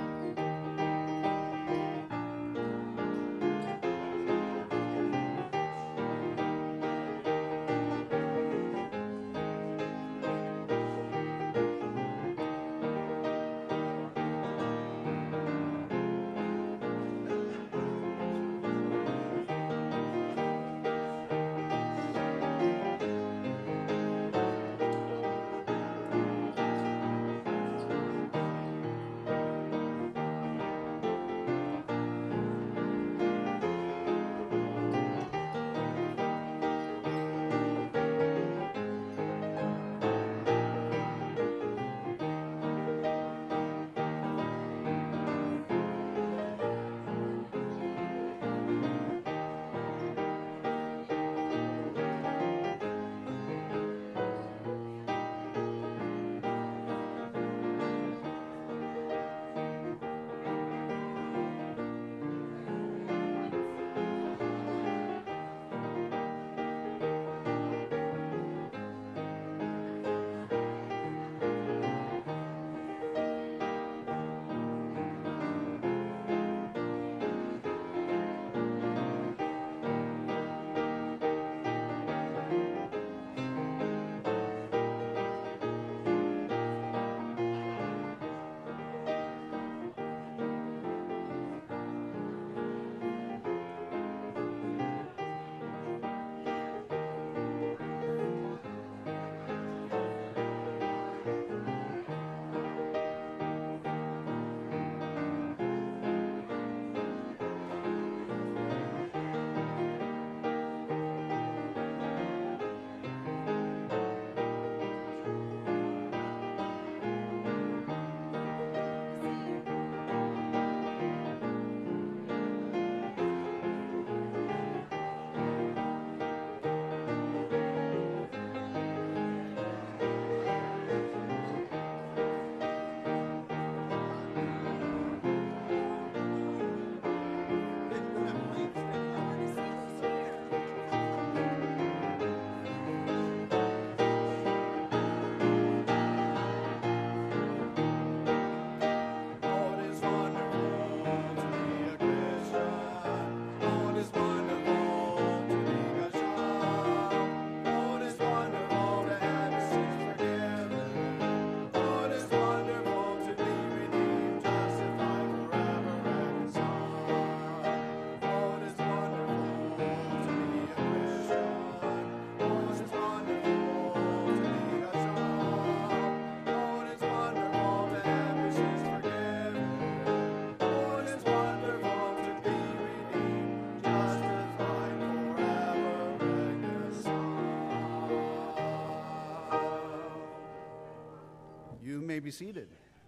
may be seated.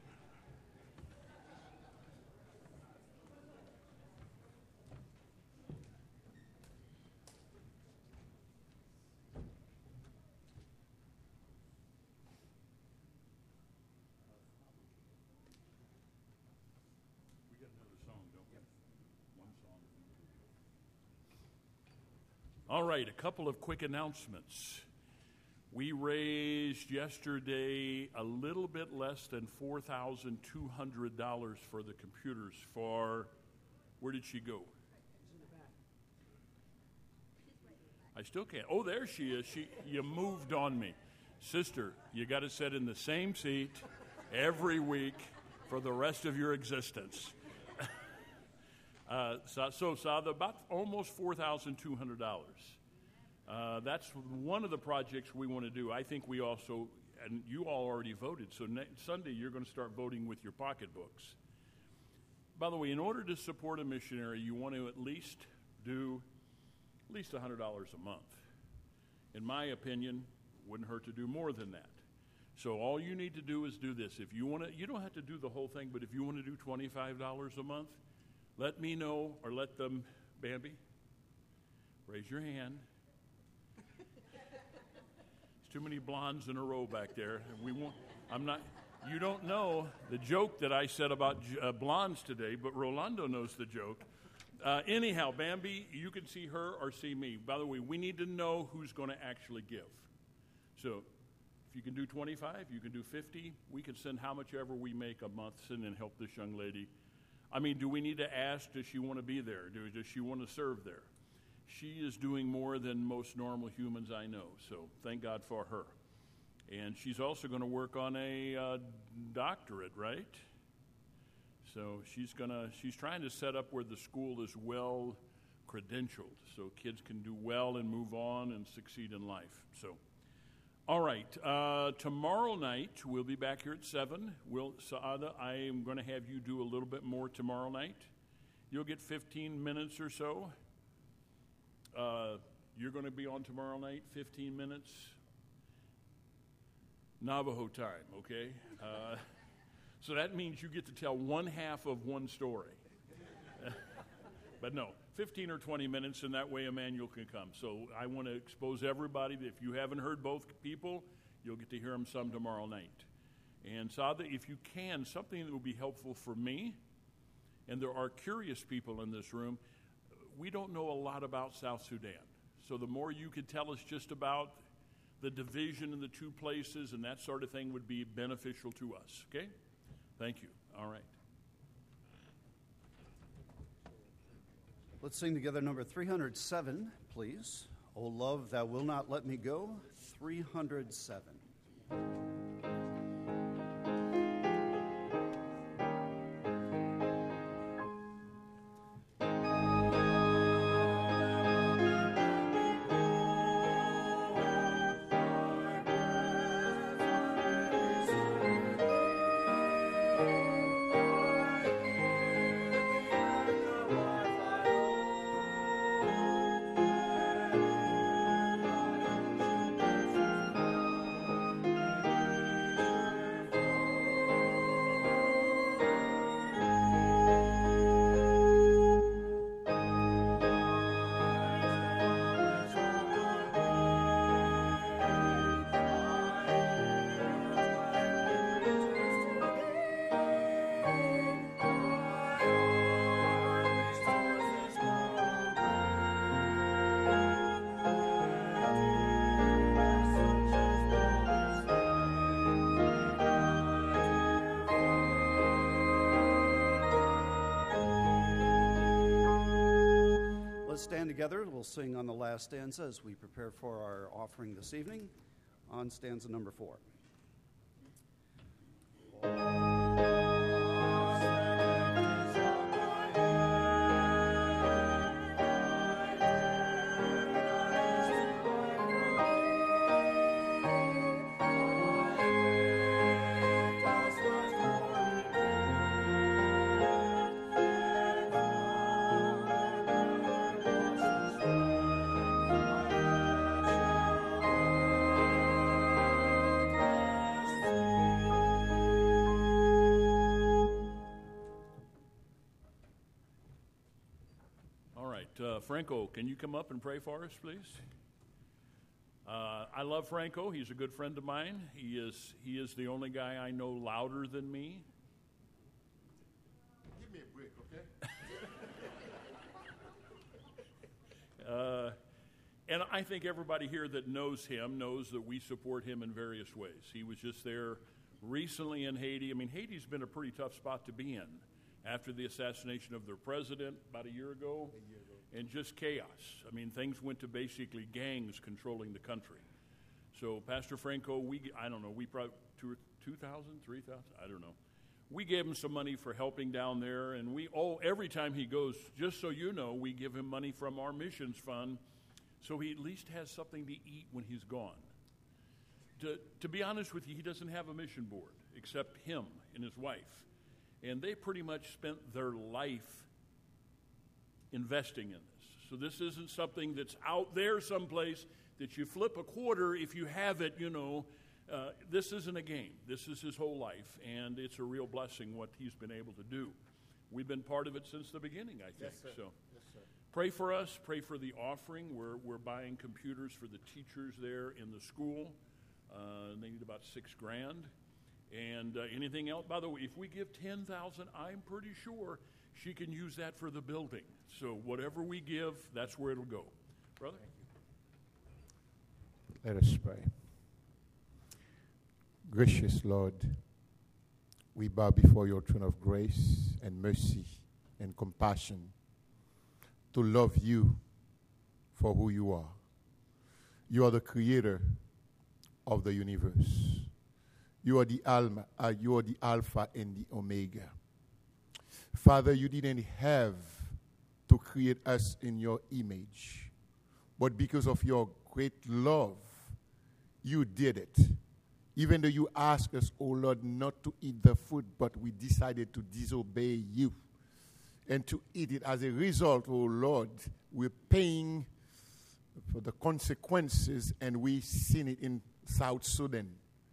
All right, a couple of quick announcements. We raised yesterday a little bit less than four thousand two hundred dollars for the computers for, where did she go? I still can't. Oh, there she is. She, you moved on me. Sister, you got to sit in the same seat every week for the rest of your existence. Uh, so, so, so about almost four thousand two hundred dollars. Uh, that's one of the projects we want to do. I think we also and you all already voted, so ne- Sunday you're going to start voting with your pocketbooks. By the way, in order to support a missionary, you want to at least do at least one hundred dollars a month. In my opinion, wouldn't hurt to do more than that. So all you need to do is do this. If you want to, you don't have to do the whole thing, but if you want to do twenty-five dollars a month, let me know, or let them, Bambi, raise your hand. There's too many blondes in a row back there. We won't, I'm not, you don't know the joke that I said about uh, blondes today, but Rolando knows the joke. Uh, anyhow, Bambi, you can see her or see me. By the way, we need to know who's going to actually give. So if you can do twenty-five, you can do fifty. We can send how much ever we make a month, send and help this young lady. I mean, do we need to ask, does she want to be there? Do, does she want to serve there? She is doing more than most normal humans I know, so thank God for her. And she's also going to work on a uh, doctorate, right? So she's gonna she's trying to set up where the school is well credentialed, so kids can do well and move on and succeed in life. So, all right, uh, tomorrow night we'll be back here at seven. We'll, Saada, I am going to have you do a little bit more tomorrow night. You'll get fifteen minutes or so. Uh, you're going to be on tomorrow night, fifteen minutes. Navajo time, okay? Uh, So that means you get to tell one half of one story. But no, fifteen or twenty minutes, and that way Emmanuel can come. So I want to expose everybody that if you haven't heard both people, you'll get to hear them some tomorrow night. And Sada, if you can, something that will be helpful for me, and there are curious people in this room, we don't know a lot about South Sudan. So the more you could tell us just about the division in the two places and that sort of thing would be beneficial to us, okay? Thank you. All right. Let's sing together number three hundred seven, please. O love, thou wilt not let me go, three hundred seven. Stand together. We'll sing on the last stanza as we prepare for our offering this evening on stanza number four. Uh, Franco, can you come up and pray for us, please? Uh, I love Franco. He's a good friend of mine. He is he is the only guy I know louder than me. Give me a break, okay? uh, and I think everybody here that knows him knows that we support him in various ways. He was just there recently in Haiti. I mean, Haiti's been a pretty tough spot to be in after the assassination of their president about a year ago. A year ago. And just chaos. I mean, things went to basically gangs controlling the country. So, Pastor Franco, we, I don't know, we probably, two, two thousand, three thousand, I don't know. We gave him some money for helping down there, and we, oh, every time he goes, just so you know, we give him money from our missions fund so he at least has something to eat when he's gone. to, to be honest with you, he doesn't have a mission board except him and his wife. And they pretty much spent their life investing in this. So this isn't something that's out there someplace that you flip a quarter if you have it, you know. Uh, this isn't a game. This is his whole life, and it's a real blessing what he's been able to do. We've been part of it since the beginning, I think. Yes, sir. So Yes, sir. pray for us. Pray for the offering. We're, we're buying computers for the teachers there in the school. Uh, they need about six grand. And uh, anything else? By the way, if we give ten thousand dollars, I'm pretty sure she can use that for the building. So whatever we give, that's where it'll go. Brother? Let us pray. Gracious Lord, we bow before your throne of grace and mercy and compassion to love you for who you are. You are the creator of the universe. You are the Alma, uh, you are the Alpha and the Omega. Father, you didn't have to create us in your image, but because of your great love, you did it. Even though you asked us, oh Lord, not to eat the food, but we decided to disobey you and to eat it. As a result, oh Lord, we're paying for the consequences, and we've seen it in South Sudan,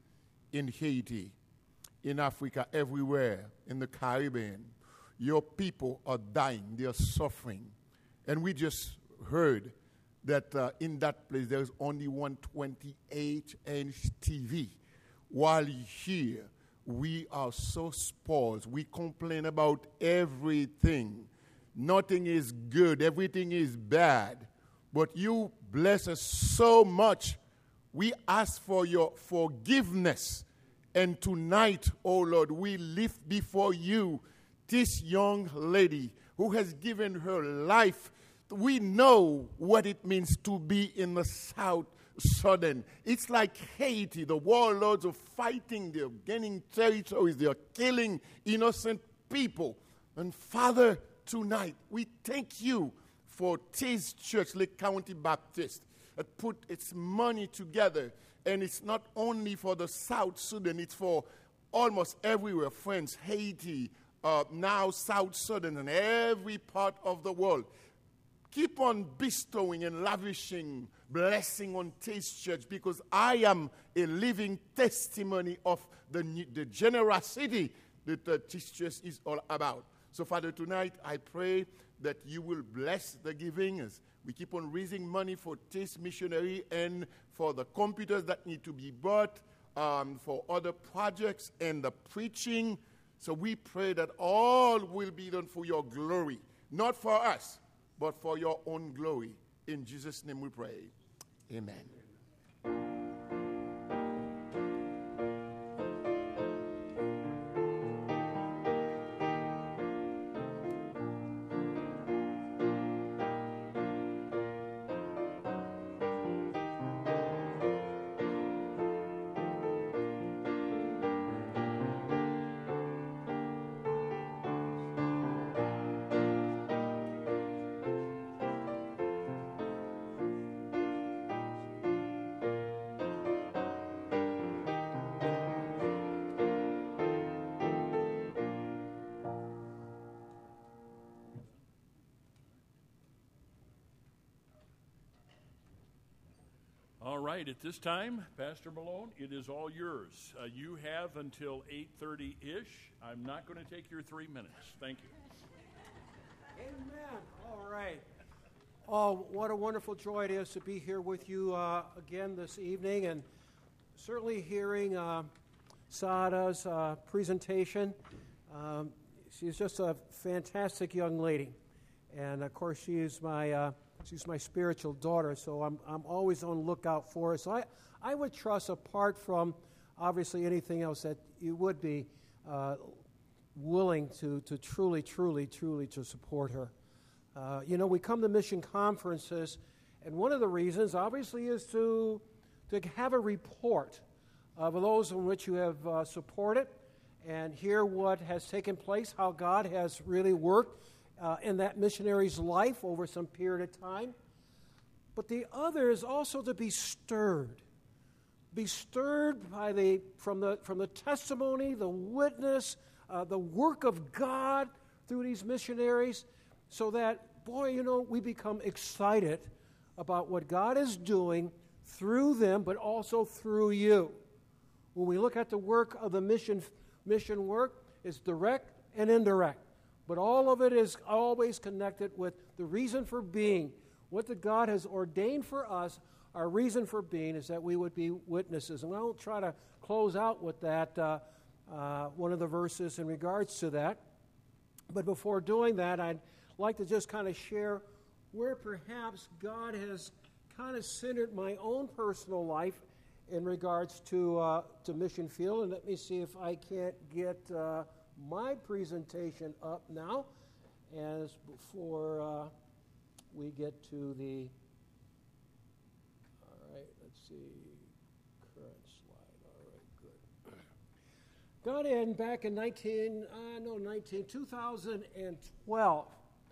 in Haiti, in Africa, everywhere, in the Caribbean. Your people are dying. They are suffering. And we just heard that uh, in that place there's only one twenty-eight inch T V. While here, we are so spoiled. We complain about everything. Nothing is good. Everything is bad. But you bless us so much. We ask for your forgiveness. And tonight, oh Lord, we lift before you this young lady who has given her life. We know what it means to be in the South Sudan. It's like Haiti. The warlords are fighting. They're gaining territories. They're killing innocent people. And Father, tonight, we thank you for this church, Lake County Baptist, that put its money together. And it's not only for the South Sudan, it's for almost everywhere. Friends, Haiti, uh, now South Sudan, and every part of the world. Keep on bestowing and lavishing blessing on this church, because I am a living testimony of the, the generosity that uh, this church is all about. So, Father, tonight I pray that you will bless the giving as we keep on raising money for this missionary and for the computers that need to be bought, um, for other projects and the preaching. So we pray that all will be done for your glory, not for us, but for your own glory. In Jesus' name we pray. Amen. All right, at this time, Pastor Malone, it is all yours. Uh, you have until eight thirty-ish. I'm not going to take your three minutes. Thank you. Amen. All right. Oh, what a wonderful joy it is to be here with you uh, again this evening, and certainly hearing uh, Sada's uh, presentation. Um, she's just a fantastic young lady, and of course she is my uh, she's my spiritual daughter. So I'm I'm always on the lookout for her. So I I would trust, apart from obviously anything else, that you would be uh, willing to to truly, truly, truly to support her. Uh, you know, we come to mission conferences, and one of the reasons, obviously, is to to have a report of those in which you have uh, supported and hear what has taken place, how God has really worked uh, in that missionary's life over some period of time. But the other is also to be stirred be stirred by the from the from the testimony, the witness, uh, the work of God through these missionaries, so that, boy, you know, we become excited about what God is doing through them, but also through you. When we look at the work of the mission mission work, it's direct and indirect. But all of it is always connected with the reason for being. What that God has ordained for us, our reason for being is that we would be witnesses. And I'll try to close out with that, uh, uh, one of the verses in regards to that. But before doing that, I'd like to just kind of share where perhaps God has kind of centered my own personal life in regards to uh, to Mission Field. And let me see if I can't get uh, my presentation up now, as before uh, we get to the, all right, let's see, current slide, all right, good. Got in back in nineteen, uh, no, nineteen, two thousand twelve.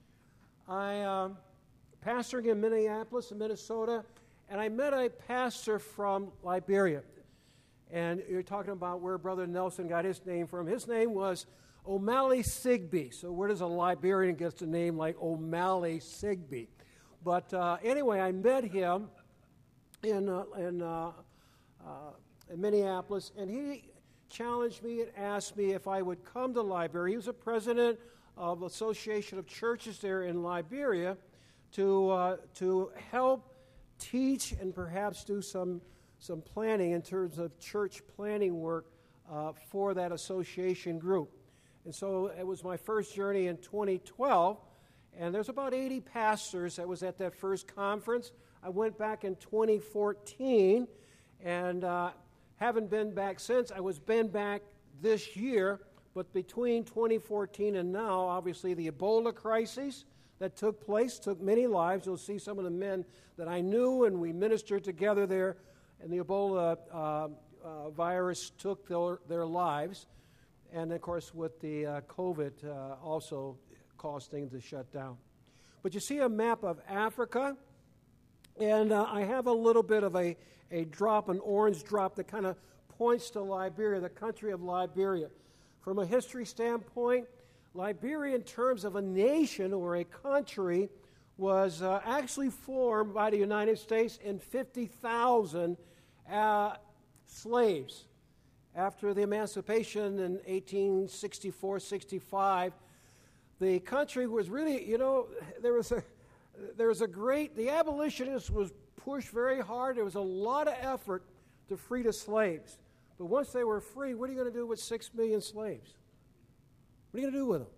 I um, pastoring in Minneapolis, in Minnesota, and I met a pastor from Liberia. And you're talking about where Brother Nelson got his name from. His name was O'Malley Sigbee. So where does a Liberian get a name like O'Malley Sigbee? But uh, anyway, I met him in, uh, in, uh, uh, in Minneapolis, and he challenged me and asked me if I would come to Liberia. He was a president of Association of Churches there in Liberia to uh, to help teach and perhaps do some some planning in terms of church planning work uh, for that association group. And so it was my first journey in twenty twelve, and there's about eighty pastors that was at that first conference. I went back in twenty fourteen, and uh, haven't been back since. I was been back this year, but between twenty fourteen and now, obviously the Ebola crisis that took place took many lives. You'll see some of the men that I knew, and we ministered together there, and the Ebola uh, uh, virus took their, their lives. And, of course, with the uh, COVID uh, also caused things to shut down. But you see a map of Africa, and uh, I have a little bit of a, a drop, an orange drop that kind of points to Liberia, the country of Liberia. From a history standpoint, Liberia, in terms of a nation or a country, was uh, actually formed by the United States in fifty thousand uh, slaves. After the emancipation in eighteen sixty-four sixty-five, the country was really, you know, there was a there was a great, the abolitionists was pushed very hard. There was a lot of effort to free the slaves. But once they were free, what are you going to do with six million slaves? What are you going to do with them?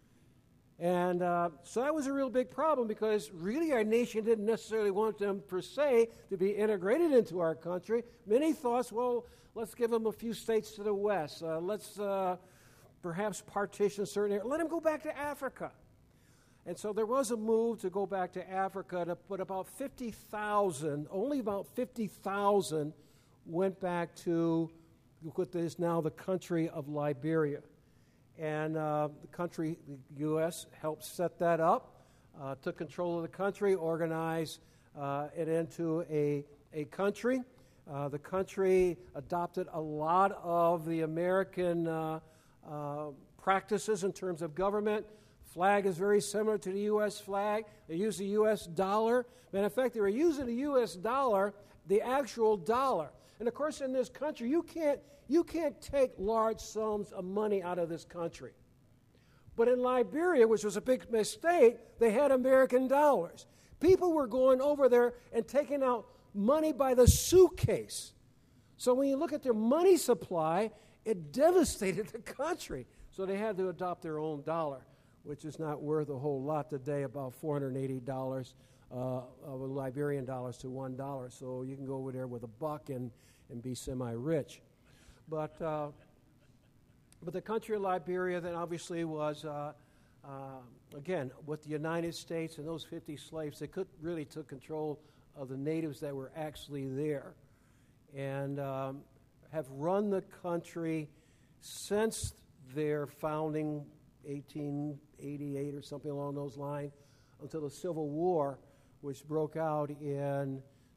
And uh, so that was a real big problem, because really our nation didn't necessarily want them per se to be integrated into our country. Many thought, well, let's give them a few states to the west. Uh, let's uh, perhaps partition certain areas. Let them go back to Africa. And so there was a move to go back to Africa, to put about fifty thousand, only about fifty thousand went back to what is now the country of Liberia. And uh, the country, the U S, helped set that up, uh, took control of the country, organized uh, it into a, a country. Uh, the country adopted a lot of the American uh, uh, practices in terms of government. Flag is very similar to the U S flag. They use the U S dollar. And in fact, they were using the U S dollar, the actual dollar. And of course, in this country, you can't you can't take large sums of money out of this country. But in Liberia, which was a big mistake, they had American dollars. People were going over there and taking out money by the suitcase. So when you look at their money supply, it devastated the country. So they had to adopt their own dollar, which is not worth a whole lot today, about four hundred eighty dollars uh, of Liberian dollars to one dollar. So you can go over there with a buck and, and be semi-rich. But uh, but the country of Liberia then obviously was, uh, uh, again, with the United States and those fifty slaves, they could really took control of the natives that were actually there, and um, have run the country since their founding, eighteen eighty-eight or something along those lines, until the Civil War, which broke out in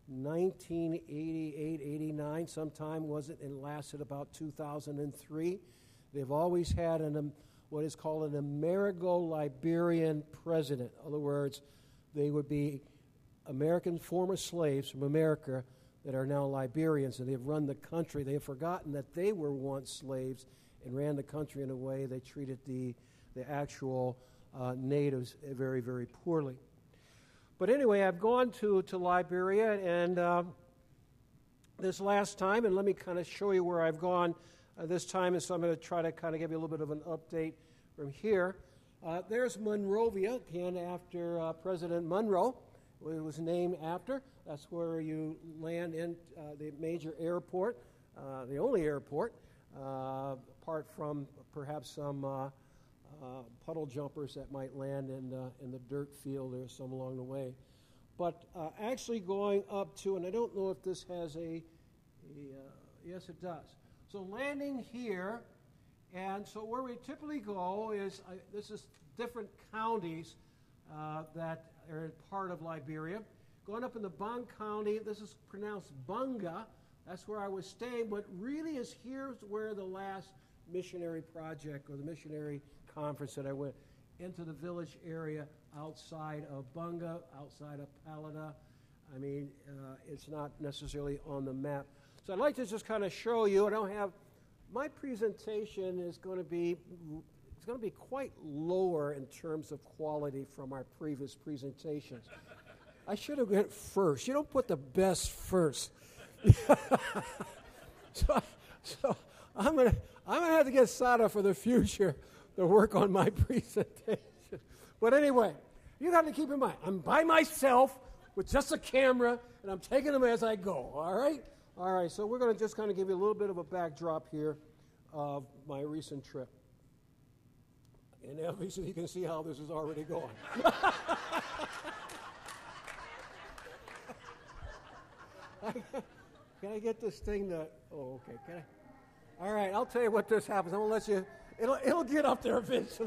nineteen eighty-eight, eighty-nine, sometime was it, and lasted about two thousand three. They've always had an um, what is called an Amerigo-Liberian president. In other words, they would be American former slaves from America that are now Liberians, and they've run the country. They have forgotten that they were once slaves and ran the country in a way they treated the, the actual uh, natives very, very poorly. But anyway, I've gone to, to Liberia, and uh, this last time, and let me kind of show you where I've gone uh, this time, and so I'm going to try to kind of give you a little bit of an update from here. Uh, there's Monrovia, again, after uh, President Monroe. It was named after. That's where you land in uh, the major airport, uh, the only airport, uh, apart from perhaps some uh, uh, puddle jumpers that might land in, uh, in the dirt field or some along the way. But uh, actually going up to, and I don't know if this has a, a uh, yes it does. So landing here, and so where we typically go is, uh, this is different counties uh, that are part of Liberia. Going up in the Bang County, this is pronounced Bunga. That's where I was staying, but really is here's where the last missionary project or the missionary conference that I went into the village area outside of Bunga, outside of Palada. I mean, uh, it's not necessarily on the map. So I'd like to just kind of show you. I don't have, my presentation is going to be, it's going to be quite lower in terms of quality from our previous presentations. I should have went first. You don't put the best first. so, so I'm gonna I'm gonna have to get Sada for the future to work on my presentation. But anyway, you got to keep in mind, I'm by myself with just a camera, and I'm taking them as I go. All right, all right. So we're gonna just kind of give you a little bit of a backdrop here of my recent trip, and obviously you can see how this is already going. Can I get this thing to, oh, okay, can I? All right, I'll tell you what this happens. I'm going to let you, it'll, it'll get up there eventually.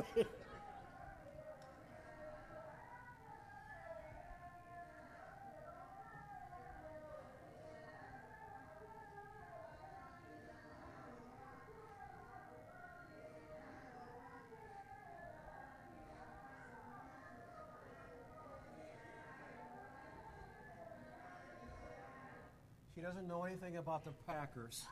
She doesn't know anything about the Packers.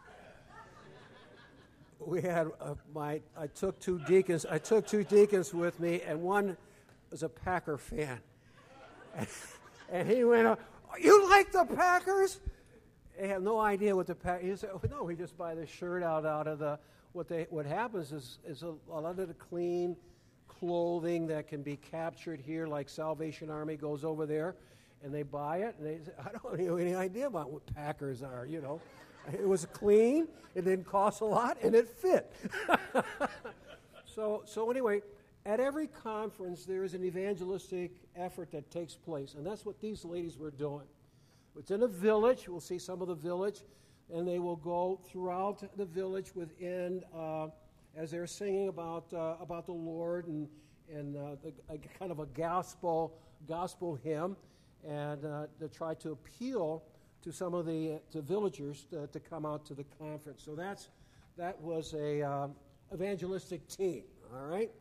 We had uh, my. I took two deacons. I took two deacons with me, and one was a Packer fan. And, and he went, uh, "You like the Packers?" They have no idea what the Packers. He said, oh, "No, we just buy the shirt out out of the." What they what happens is is a, a lot of the clean clothing that can be captured here, like Salvation Army goes over there. And they buy it, and they say, I don't have any idea about what Packers are, you know. It was clean, it didn't cost a lot, and it fit. so, so anyway, at every conference, there is an evangelistic effort that takes place, and that's what these ladies were doing. It's in a village. We'll see some of the village, and they will go throughout the village within, uh, as they're singing about uh, about the Lord and, and uh, the, a, kind of a gospel gospel hymn, and uh, to try to appeal to some of the uh, to villagers to, to come out to the conference. So that's that was a um, evangelistic team. All right.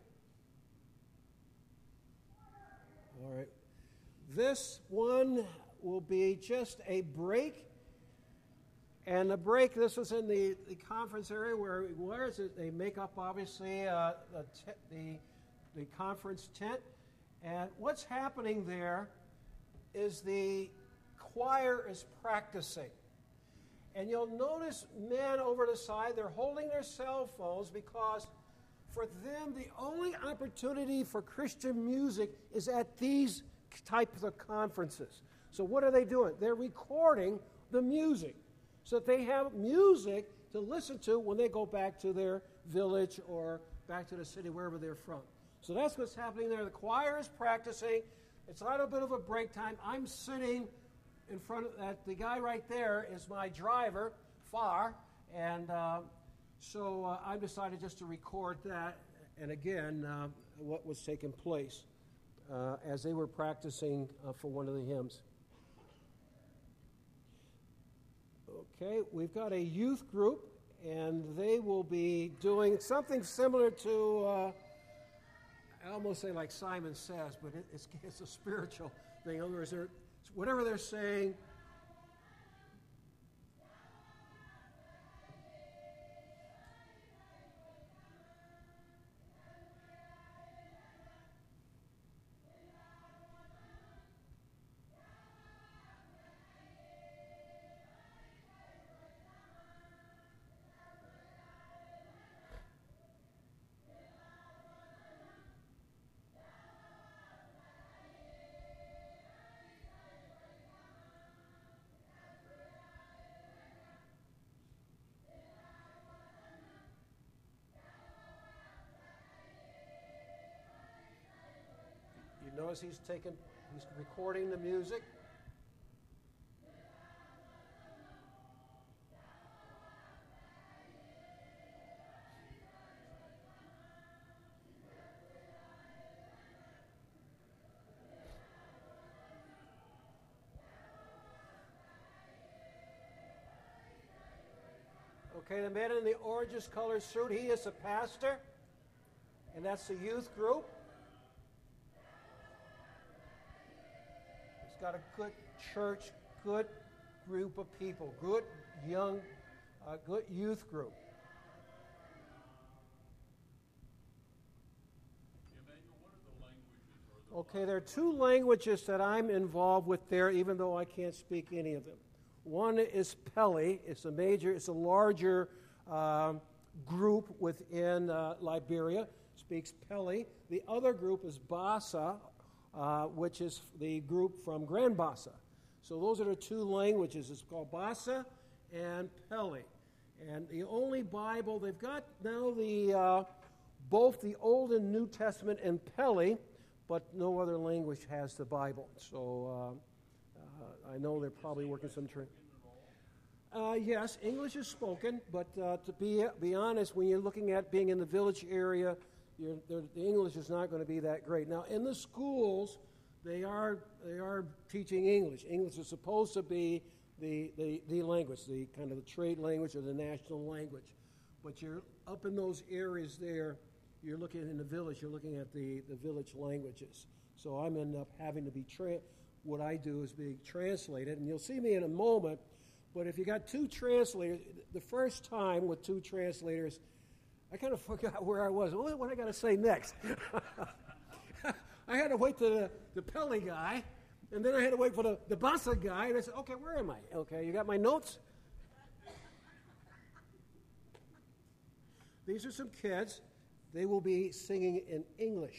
All right. This one will be just a break. And the break, this was in the, the conference area where where is it? They make up, obviously, uh, the, t- the the conference tent. And what's happening there is the choir is practicing. And you'll notice men over the side, they're holding their cell phones because for them, the only opportunity for Christian music is at these types of conferences. So what are they doing? They're recording the music so that they have music to listen to when they go back to their village or back to the city, wherever they're from. So that's what's happening there. The choir is practicing. It's a little bit of a break time. I'm sitting in front of that. The guy right there is my driver, Far, and uh, so uh, I decided just to record that. And again, uh, what was taking place uh, as they were practicing uh, for one of the hymns. Okay, we've got a youth group, and they will be doing something similar to, uh, I almost say like Simon Says, but it, it's, it's a spiritual thing. In other words, they're, whatever they're saying, you notice he's taken, he's recording the music. Okay, the man in the oranges colored suit, he is a pastor, and that's the youth group. He's got a good church, good group of people, good young, uh, good youth group. Okay, there are two languages that I'm involved with there, even though I can't speak any of them. One is Pele. It's a major, it's a larger um, group within uh, Liberia. Speaks Pele. The other group is Bassa, uh, which is the group from Grand Bassa. So those are the two languages. It's called Bassa and Pele. And the only Bible they've got now the uh, both the Old and New Testament in Pele, but no other language has the Bible. So. Uh, I know they're probably working some training. Uh, yes, English is spoken, but uh, to be be honest, when you're looking at being in the village area, you're, the English is not going to be that great. Now, in the schools, they are they are teaching English. English is supposed to be the, the, the language, the kind of the trade language or the national language. But you're up in those areas there, you're looking in the village, you're looking at the, the village languages. So I'm end up having to be tra- what I do is being translated, and you'll see me in a moment, but if you got two translators, the first time with two translators, I kind of forgot where I was. What, what I got to say next? I had to wait for the, the Pele guy, and then I had to wait for the, the Bassa guy, and I said, okay, where am I? Okay, you got my notes? These are some kids. They will be singing in English.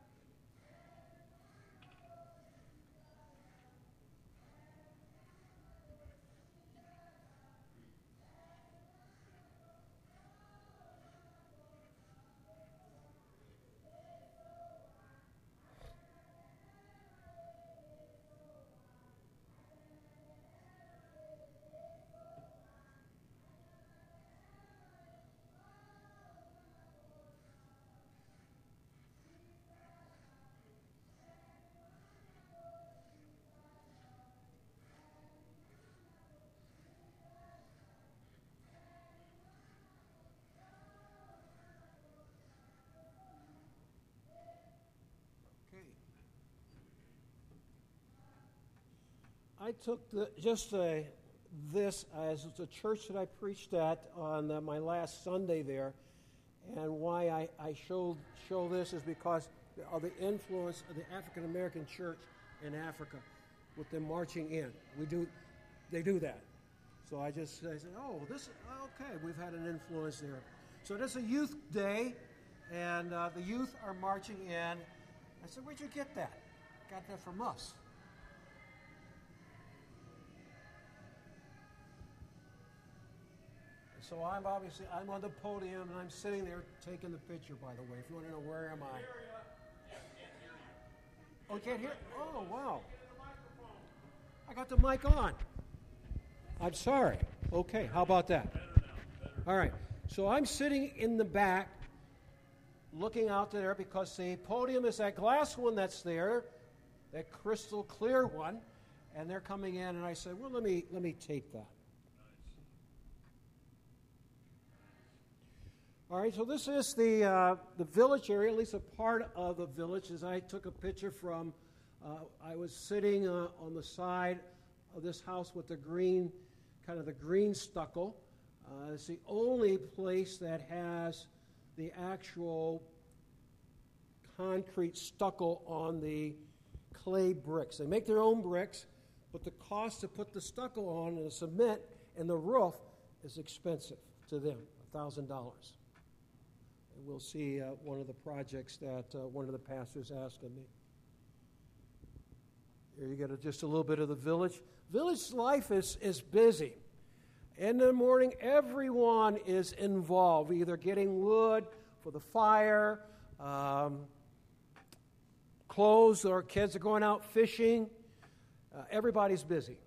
I took the, just uh, this as the church that I preached at on uh, my last Sunday there, and why I, I showed show this is because of the influence of the African American church in Africa, with them marching in. We do, they do that. So I just I said, oh, this okay. We've had an influence there. So this is a youth day, and uh, the youth are marching in. I said, where'd you get that? Got that from us. So I'm obviously, I'm on the podium, and I'm sitting there taking the picture, by the way. If you want to know where am I. Oh, you can't hear? Oh, wow. I got the mic on. I'm sorry. Okay, how about that? All right. So I'm sitting in the back, looking out there, because the podium is that glass one that's there, that crystal clear one, and they're coming in, and I said, well, let me let me tape that. All right, so this is the uh, the village area, at least a part of the village. As I took a picture from, uh, I was sitting uh, on the side of this house with the green, kind of the green stucco. Uh, it's the only place that has the actual concrete stucco on the clay bricks. They make their own bricks, but the cost to put the stucco on and the cement and the roof is expensive to them, one thousand dollars. And we'll see uh, one of the projects that uh, one of the pastors asked of me. Here you get a, just a little bit of the village. Village life is, is busy. In the morning, everyone is involved, either getting wood for the fire, um, clothes, or kids are going out fishing. Uh, everybody's busy.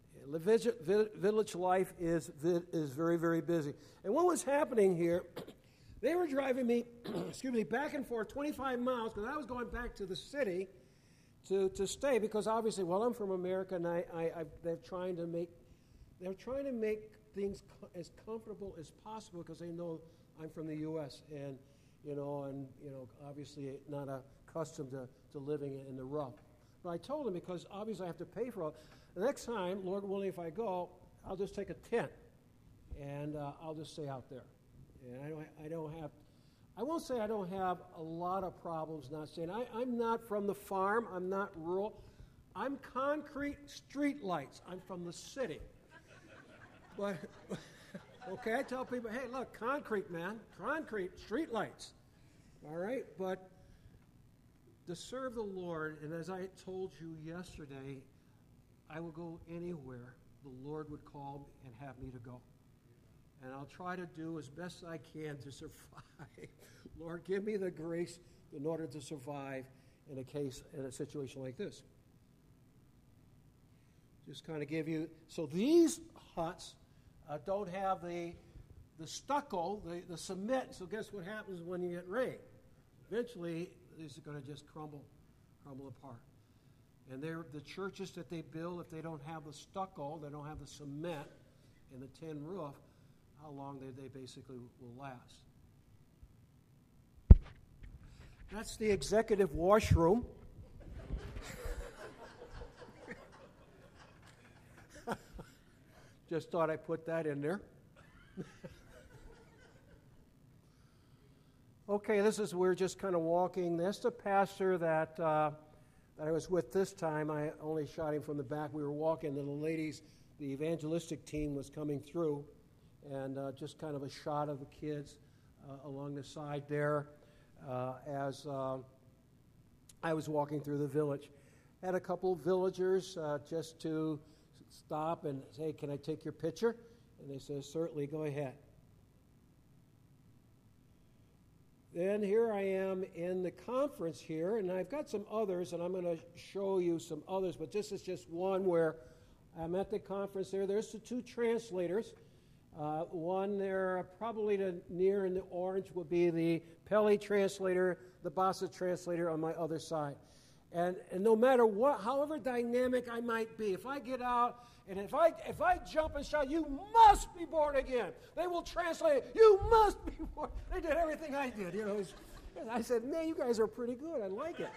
Village life is, is very, very busy. And what was happening here, they were driving me, excuse me, back and forth twenty-five miles, because I was going back to the city to, to stay, because obviously, well, I'm from America, and I, I, I, they're trying to make, they're trying to make things co- as comfortable as possible, because they know I'm from the U S and you know, and you know, obviously not accustomed to, to living in the rough. But I told them, because obviously I have to pay for it. The next time, Lord willing, if I go, I'll just take a tent and uh, I'll just stay out there. And I don't, I don't have, I won't say I don't have a lot of problems not staying. I, I'm not from the farm. I'm not rural. I'm concrete street lights. I'm from the city. But, okay, I tell people, hey, look, concrete, man, concrete street lights. All right, but to serve the Lord, and as I told you yesterday, I will go anywhere the Lord would call me and have me to go. And I'll try to do as best I can to survive. Lord, give me the grace in order to survive in a case, in a situation like this. Just kind of give you, so these huts uh, don't have the the stucco, the, the cement, so guess what happens when you get rain? Eventually, these are going to just crumble, crumble apart. And they're, the churches that they build, if they don't have the stucco, they don't have the cement and the tin roof, how long they, they basically will last. That's the executive washroom. Just thought I'd put that in there. Okay, this is, we're just kind of walking. That's the pastor that, uh, that I was with this time. I only shot him from the back. We were walking, and the ladies, the evangelistic team was coming through, and uh, just kind of a shot of the kids uh, along the side there uh, as uh, I was walking through the village. Had a couple of villagers uh, just to stop and say, hey, can I take your picture? And they said, certainly, go ahead. Then here I am in the conference here, and I've got some others, and I'm going to show you some others, but this is just one where I'm at the conference there. There's the two translators. Uh, one there, probably to near in the orange, will be the Pele translator, the Bassa translator on my other side. And, and no matter what, however dynamic I might be, if I get out and if I if I jump and shout, you must be born again, they will translate it, you must be born. They did everything I did, you know. Was, and I said, man, you guys are pretty good. I like it.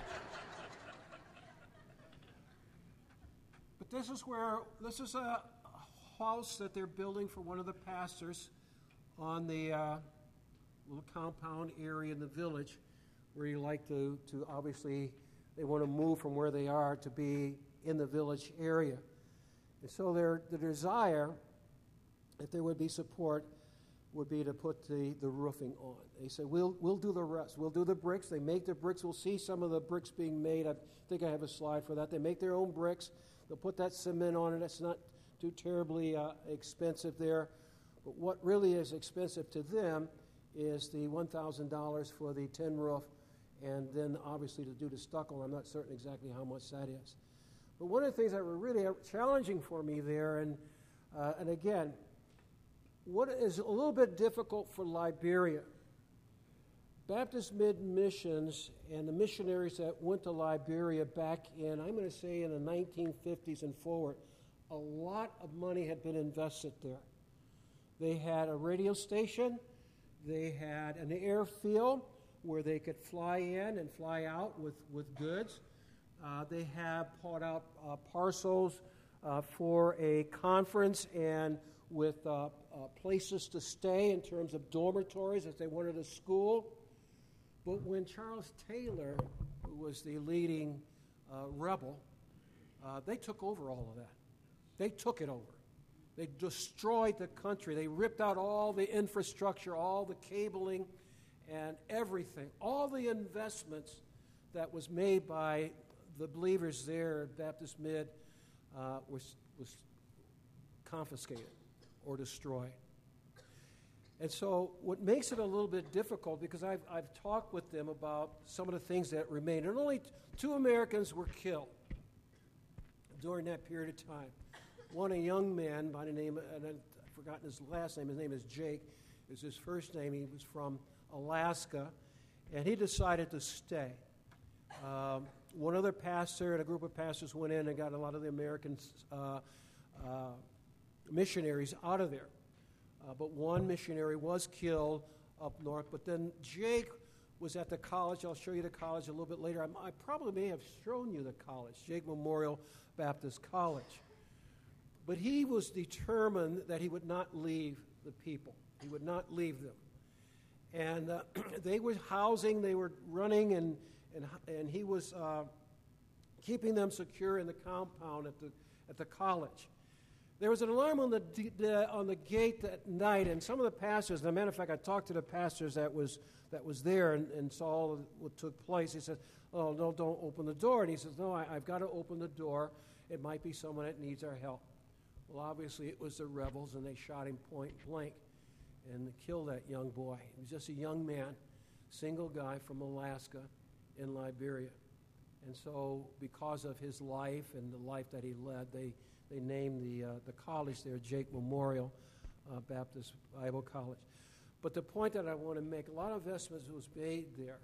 But this is where, this is a house that they're building for one of the pastors on the uh, little compound area in the village where you like to, to obviously, they want to move from where they are to be in the village area. And so their the desire, if there would be support, would be to put the, the roofing on. They said, we'll we'll do the rest. We'll do the bricks. They make the bricks. We'll see some of the bricks being made. I think I have a slide for that. They make their own bricks. They'll put that cement on it. It's not too terribly uh, expensive there. But what really is expensive to them is the one thousand dollars for the tin roof, and then obviously to do the stucco. I'm not certain exactly how much that is. But one of the things that were really challenging for me there, and uh, and again, what is a little bit difficult for Liberia, Baptist Mid-Missions and the missionaries that went to Liberia back in, I'm going to say in the nineteen fifties and forward, a lot of money had been invested there. They had a radio station. They had an airfield where they could fly in and fly out with, with goods. Uh, they have bought out uh, parcels uh, for a conference and with uh, uh, places to stay in terms of dormitories as they wanted a school. But when Charles Taylor, who was the leading uh, rebel, uh, they took over all of that. They took it over. They destroyed the country. They ripped out all the infrastructure, all the cabling, and everything. All the investments that was made by the believers there at Baptist Mid uh, was, was confiscated or destroyed. And so what makes it a little bit difficult, because I've, I've talked with them about some of the things that remain. And only t- two Americans were killed during that period of time. One, a young man by the name, and I've forgotten his last name, his name is Jake, is his first name. He was from Alaska, and he decided to stay. Um, one other pastor and a group of pastors went in and got a lot of the American uh, uh, missionaries out of there. Uh, but one missionary was killed up north. But then Jake was at the college. I'll show you the college a little bit later. I, I probably may have shown you the college, Jake Memorial Baptist College. But he was determined that he would not leave the people. He would not leave them. And uh, they were housing, they were running, and, and, and he was uh, keeping them secure in the compound at the, at the college. There was an alarm on the, the on the gate that night, and some of the pastors, as a matter of fact, I talked to the pastors that was that was there and, and saw all what took place. He said, "Oh, no, don't open the door." And he says, "No, I, I've got to open the door. It might be someone that needs our help." Well, obviously, it was the rebels, and they shot him point blank and killed that young boy. He was just a young man, single guy from Alaska in Liberia. And so because of his life and the life that he led, they They named the, uh, the college there Jake Memorial uh, Baptist Bible College. But the point that I want to make, a lot of investments was made there,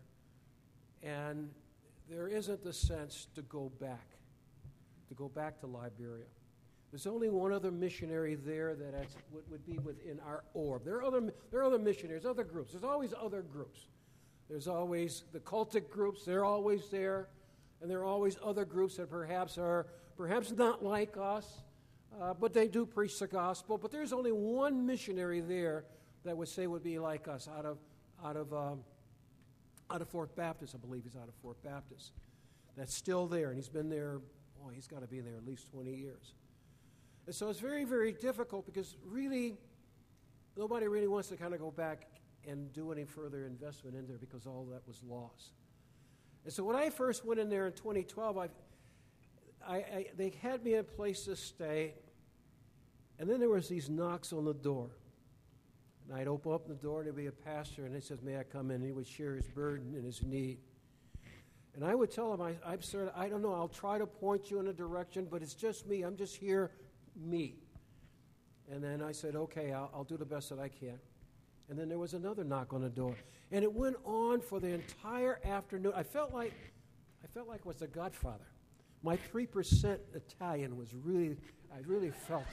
and there isn't the sense to go back, to go back to Liberia. There's only one other missionary there that has, would, would be within our orb. There are, other, there are other missionaries, other groups. There's always other groups. There's always the cultic groups. They're always there. And there are always other groups that perhaps are perhaps not like us, uh, but they do preach the gospel. But there's only one missionary there that would say would be like us out of out of um, out of Fort Baptist. I believe he's out of Fort Baptist. That's still there, and he's been there. Oh, he's got to be there at least twenty years. And so it's very, very difficult because really nobody really wants to kind of go back and do any further investment in there because all that was lost. And so when I first went in there in twenty twelve, I, I, I, they had me in a place to stay, and then there was these knocks on the door. And I'd open up the door, and there'd be a pastor, and he says, "May I come in?" And he would share his burden and his need. And I would tell him, I, I'm sort of, I don't know, I'll try to point you in a direction, but it's just me. I'm just here, me. And then I said, okay, I'll, I'll do the best that I can. And then there was another knock on the door. And it went on for the entire afternoon. I felt like I felt like it was The Godfather. My three percent Italian was really, I really felt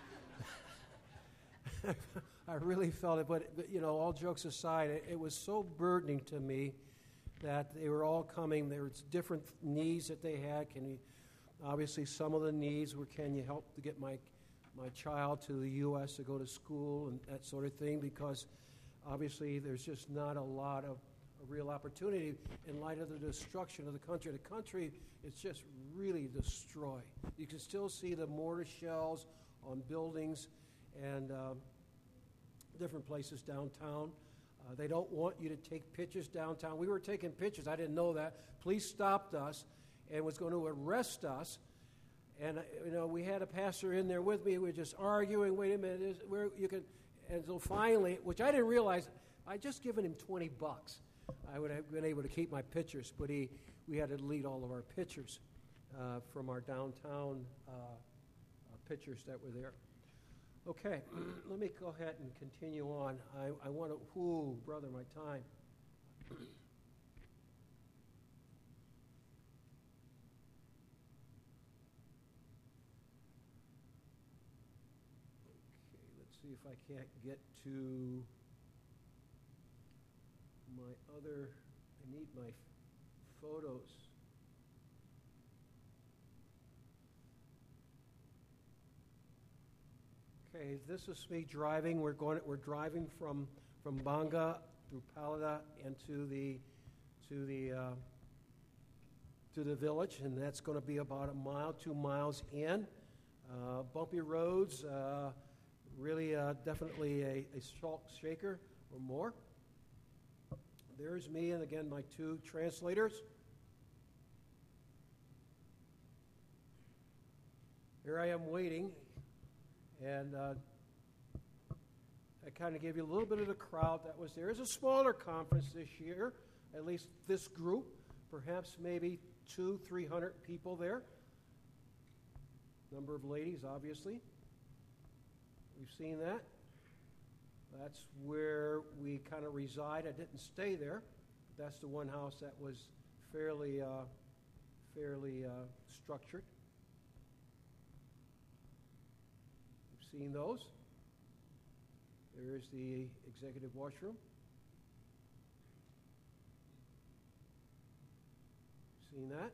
it. I really felt it. But, but, you know, all jokes aside, it, it was so burdening to me that they were all coming. There was different needs that they had. Can you, obviously, some of the needs were, can you help to get my my child to the U S to go to school and that sort of thing, because obviously there's just not a lot of a real opportunity in light of the destruction of the country. The country is just really destroyed. You can still see the mortar shells on buildings and um, different places downtown. Uh, they don't want you to take pictures downtown. We were taking pictures. I didn't know that. Police stopped us and was going to arrest us. And, uh, you know, we had a pastor in there with me. We were just arguing, wait a minute, is, where you can, and so finally, which I didn't realize, I'd just given him twenty bucks. I would have been able to keep my pictures, but he, we had to delete all of our pictures uh, from our downtown uh, uh, pictures that were there. Okay, let me go ahead and continue on. I, I want to, ooh, brother, my time. See if I can't get to my photos. Okay, this is me driving. We're going. We're driving from from Banga through Palada into the to the uh, to the village, and that's going to be about a mile, two miles in. Uh, bumpy roads, uh, really, uh, definitely a, a salt shaker or more. There's me, and again, my two translators. Here I am waiting, and uh, I kind of gave you a little bit of the crowd that was there. It's a smaller conference this year, at least this group, perhaps maybe two, three hundred people there. Number of ladies, obviously. We've seen that. That's where we kind of reside. I didn't stay there. But that's the one house that was fairly, uh, fairly uh, structured. We've seen those. There is the executive washroom. Seen that?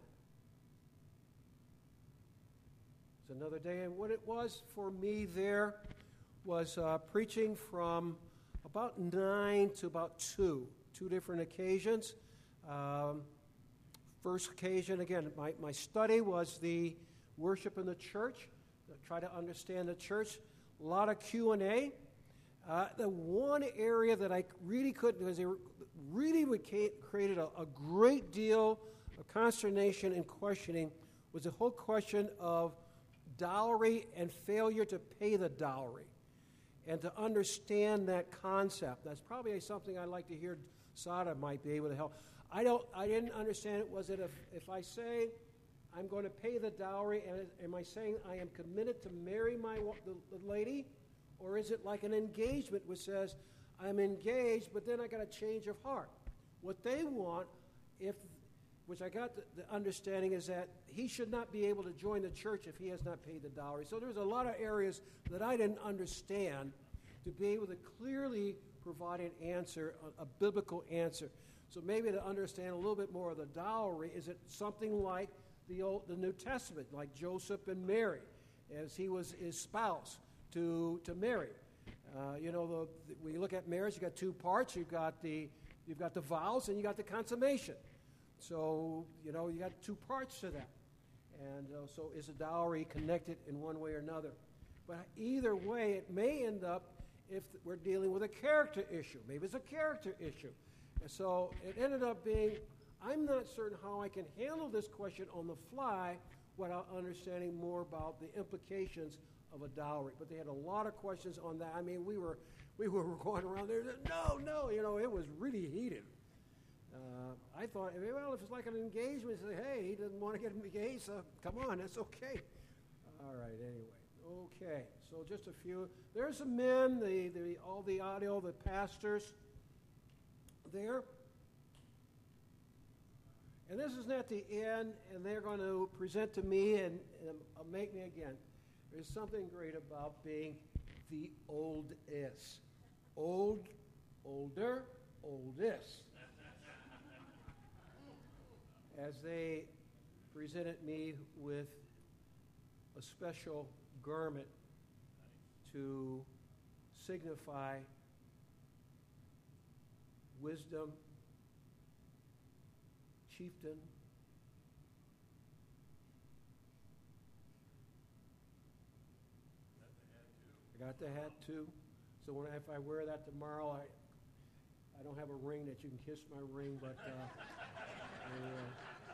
It's another day, and what it was for me there was uh, preaching from about nine to about two, two different occasions. Um, first occasion, again, my, my study was the worship in the church, try to understand the church. A lot of Q and A. Uh, the one area that I really couldn't, because they really would ca- created a, a great deal of consternation and questioning, was the whole question of dowry and failure to pay the dowry, and to understand that concept. That's probably something I'd like to hear Sada might be able to help. I don't. I didn't understand it. Was it if, if I say I'm going to pay the dowry, and am I saying I am committed to marry my the, the lady, or is it like an engagement which says I'm engaged, but then I got a change of heart? What they want, if which I got the, the understanding, is that he should not be able to join the church if he has not paid the dowry. So there's a lot of areas that I didn't understand to be able to clearly provide an answer, a, a biblical answer. So maybe to understand a little bit more of the dowry, is it something like the old, the New Testament, like Joseph and Mary, as he was his spouse to to Mary? Uh, you know, the, the, when you look at marriage, you got two parts. You've got the you've got the vows and you got the consummation. So, you know, you got two parts to that. And uh, so is a dowry connected in one way or another? But either way, it may end up, if we're dealing with a character issue. Maybe it's a character issue. And so it ended up being, I'm not certain how I can handle this question on the fly without understanding more about the implications of a dowry. But they had a lot of questions on that. I mean, we were we were going around there, no, no, you know, it was really heated. Uh, I thought, well, if it's like an engagement, say, hey, he doesn't want to get engaged, so come on, that's okay. All right, anyway. Okay, so just a few. There's the men, the, the all the audio, the pastors there. And this is at the end, and they're going to present to me and, and uh, make me again. There's something great about being the oldest. Old, older, oldest. As they presented me with a special garment to signify wisdom, chieftain, I got the hat too. So when I, if I wear that tomorrow, I I don't have a ring that you can kiss my ring, but uh, I, uh,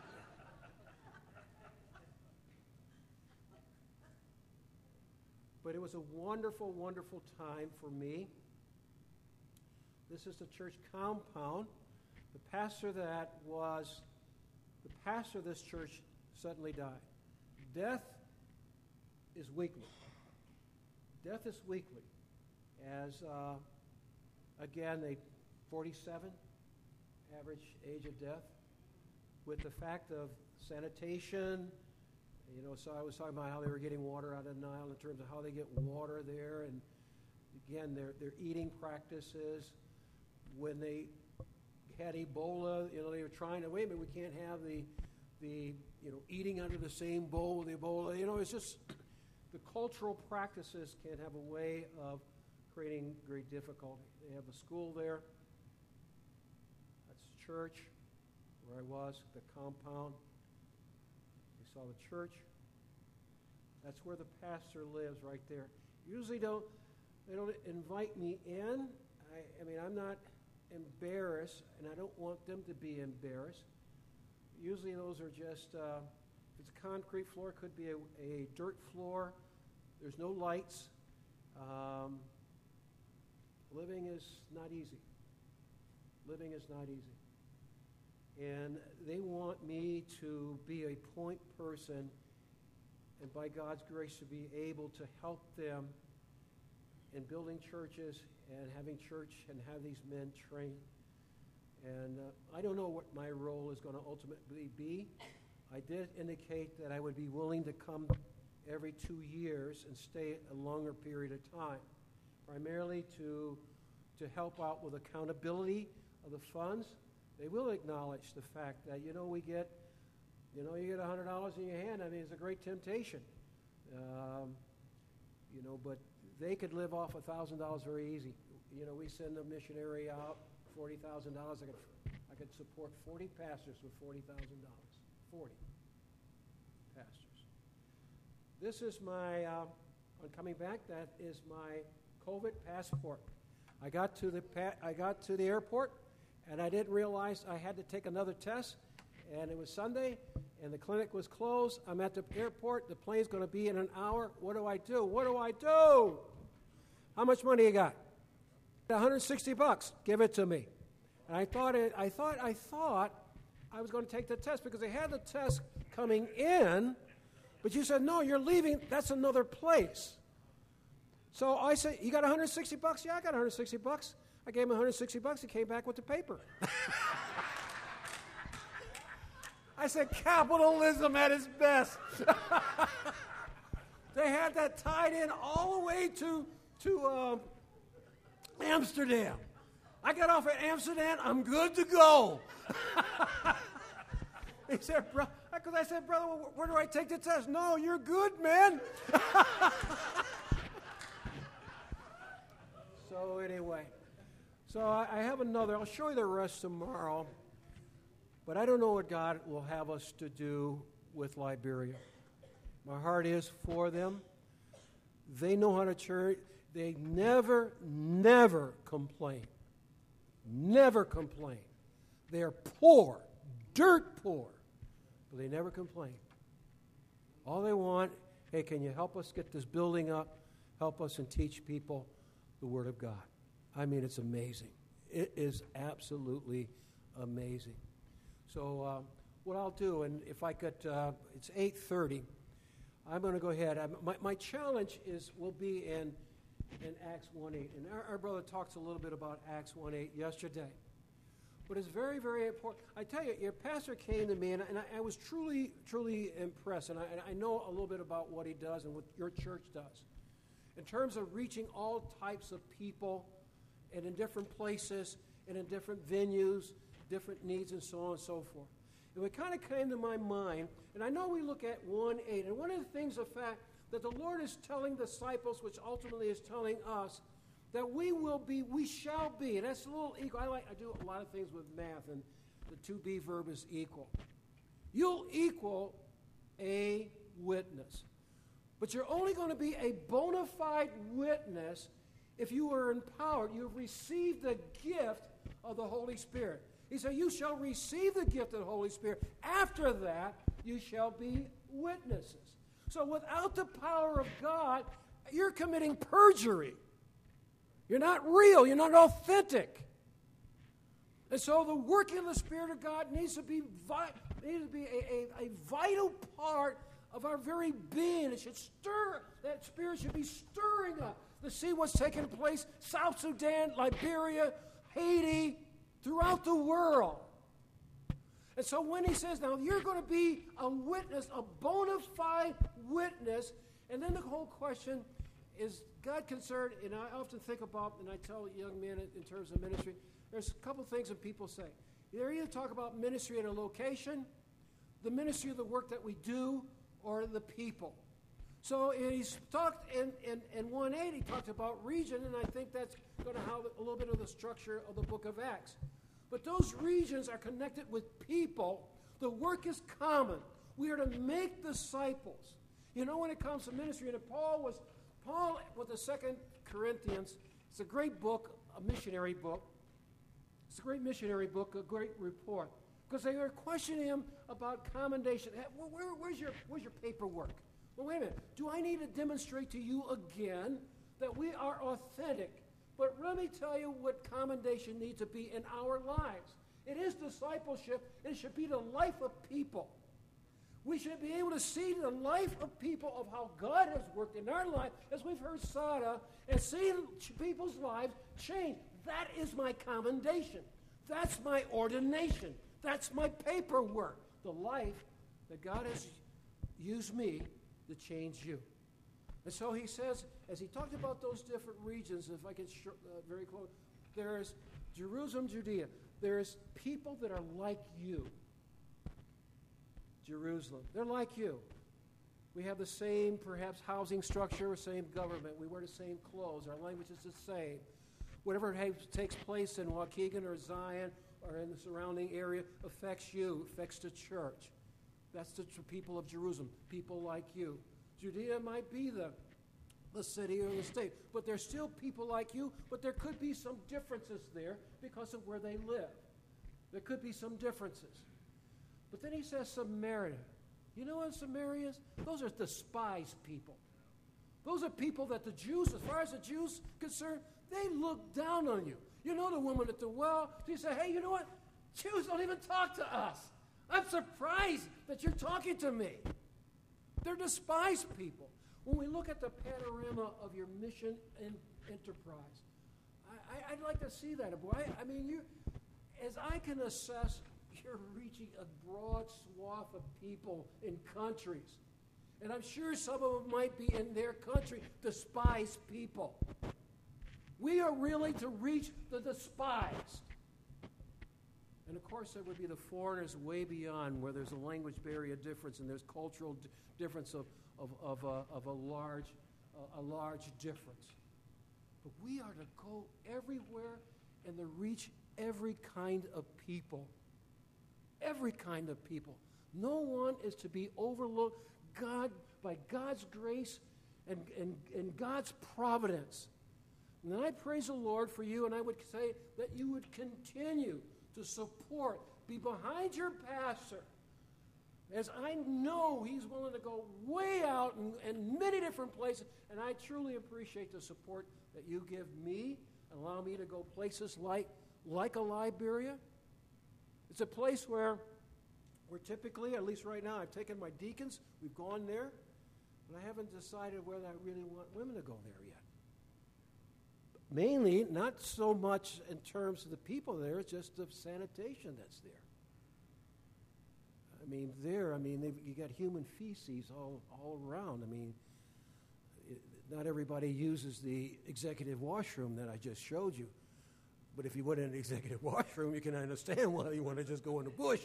but it was a wonderful, wonderful time for me. This is the church compound. The pastor that was the pastor of this church suddenly died. Death is weekly. Death is weekly. As uh, again, they forty-seven average age of death, with the fact of sanitation. You know, so I was talking about how they were getting water out of the Nile in terms of how they get water there, and again, their their eating practices. When they had Ebola. You know, they were trying to, wait a minute, we can't have the, the you know, eating under the same bowl with Ebola. You know, it's just the cultural practices can have a way of creating great difficulty. They have a school there. That's the church where I was, the compound. We saw the church. That's where the pastor lives, right there. Usually don't they don't invite me in. I, I mean, I'm not embarrassed, and I don't want them to be embarrassed. Usually those are just, uh, if it's a concrete floor, it could be a, a dirt floor. There's no lights. Um, living is not easy. Living is not easy. And they want me to be a point person, and by God's grace to be able to help them in building churches and having church and have these men trained. And uh, I don't know what my role is going to ultimately be. I did indicate that I would be willing to come every two years and stay a longer period of time, primarily to, to help out with accountability of the funds. They will acknowledge the fact that, you know, we get, you know, you get one hundred dollars in your hand. I mean, it's a great temptation. Um, you know, but they could live off one thousand dollars very easy. You know, we send a missionary out, forty thousand dollars. I could, I could support forty pastors with forty thousand dollars. forty pastors. This is my, uh, on coming back, that is my COVID passport. I got to the pa- I got to the airport, and I didn't realize I had to take another test, and it was Sunday, and the clinic was closed. I'm at the airport. The plane's going to be in an hour. What do I do? What do I do? How much money you got? one hundred sixty bucks. Give it to me. And I thought it, I thought I thought I was going to take the test because they had the test coming in, but you said, no, you're leaving. That's another place. So I said, you got one hundred sixty bucks? Yeah, I got one hundred sixty bucks. I gave him one hundred sixty bucks. He came back with the paper. I said, capitalism at its best. They had that tied in all the way to, to uh, Amsterdam. I got off at Amsterdam. I'm good to go. He said, bro, because I said, brother, where, where do I take the test? No, you're good, man. So anyway, so I, I have another. I'll show you the rest tomorrow. But I don't know what God will have us to do with Liberia. My heart is for them. They know how to church. They never, never complain. Never complain. They are poor, dirt poor, but they never complain. All they want, hey, can you help us get this building up? Help us and teach people the Word of God. I mean, it's amazing. It is absolutely amazing. So uh, what I'll do, and if I could, uh, it's eight thirty. I'm going to go ahead. I'm, my, my challenge is will be in in Acts one eight. And our, our brother talks a little bit about Acts one eight yesterday. But it's very, very important. I tell you, your pastor came to me, and, and I, I was truly, truly impressed. And I, and I know a little bit about what he does and what your church does. In terms of reaching all types of people and in different places and in different venues, different needs, and so on and so forth. And it kind of came to my mind, and I know we look at one eight, and one of the things, the fact that the Lord is telling disciples, which ultimately is telling us, that we will be, we shall be, and that's a little equal. I like, I do a lot of things with math, and the to be verb is equal. You'll equal a witness. But you're only going to be a bona fide witness if you are empowered. You've received the gift of the Holy Spirit. He said, you shall receive the gift of the Holy Spirit. After that, you shall be witnesses. So without the power of God, you're committing perjury. You're not real. You're not authentic. And so the working of the Spirit of God needs to be, vi- needs to be a, a, a vital part of our very being. It should stir, that Spirit should be stirring up to see what's taking place, South Sudan, Liberia, Haiti, throughout the world. And so when he says, now you're going to be a witness, a bona fide witness, and then the whole question is, God concerned, and I often think about, and I tell young men in, in terms of ministry, there's a couple things that people say. They either talk about ministry at a location, the ministry of the work that we do, or the people. So and he's talked in, in, in one eight, he talked about region, and I think that's going to have a little bit of the structure of the book of Acts. But those regions are connected with people. The work is common. We are to make disciples. You know, when it comes to ministry, and Paul was, Paul with the Second Corinthians, it's a great book, a missionary book. It's a great missionary book, a great report. Because they were questioning him about commendation. Hey, where, where, where's, your, where's your paperwork? Well, wait a minute. Do I need to demonstrate to you again that we are authentic? But let me tell you what commendation needs to be in our lives. It is discipleship. It should be the life of people. We should be able to see the life of people of how God has worked in our life, as we've heard Sada, and see people's lives change. That is my commendation. That's my ordination. That's my paperwork. The life that God has used me to change you. And so he says, as he talked about those different regions, if I can sh- uh, very close, there is Jerusalem, Judea. There is people that are like you. Jerusalem. They're like you. We have the same, perhaps, housing structure, same government. We wear the same clothes. Our language is the same. Whatever ha- takes place in Waukegan or Zion or in the surrounding area affects you, affects the church. That's the tr- people of Jerusalem, people like you. Judea might be the, the city or the state, but there's still people like you, but there could be some differences there because of where they live. There could be some differences. But then he says Samaria. You know what Samaria is? Those are despised people. Those are people that the Jews, as far as the Jews concerned, they look down on you. You know the woman at the well, she said, hey, you know what? Jews don't even talk to us. I'm surprised that you're talking to me. They're despised people. When we look at the panorama of your mission and enterprise, I, I, I'd like to see that. Boy, I, I mean, you, as I can assess, you're reaching a broad swath of people in countries. And I'm sure some of them might be in their country despised people. We are really to reach the despised. And of course, there would be the foreigners way beyond, where there's a language barrier difference and there's cultural d- difference of, of, of, a, of a, large, uh, a large difference. But we are to go everywhere and to reach every kind of people. Every kind of people. No one is to be overlooked. God, by God's grace and, and, and God's providence. And I praise the Lord for you, and I would say that you would continue to support, be behind your pastor, as I know he's willing to go way out in, in many different places, and I truly appreciate the support that you give me, and allow me to go places like, like a Liberia. It's a place where we're typically, at least right now, I've taken my deacons, we've gone there, but I haven't decided whether I really want women to go there yet. Mainly, not so much in terms of the people there, it's just the sanitation that's there. I mean, there, I mean, you got human feces all, all around. I mean, it, not everybody uses the executive washroom that I just showed you. But if you went in an executive washroom, you can understand why you want to just go in the bush.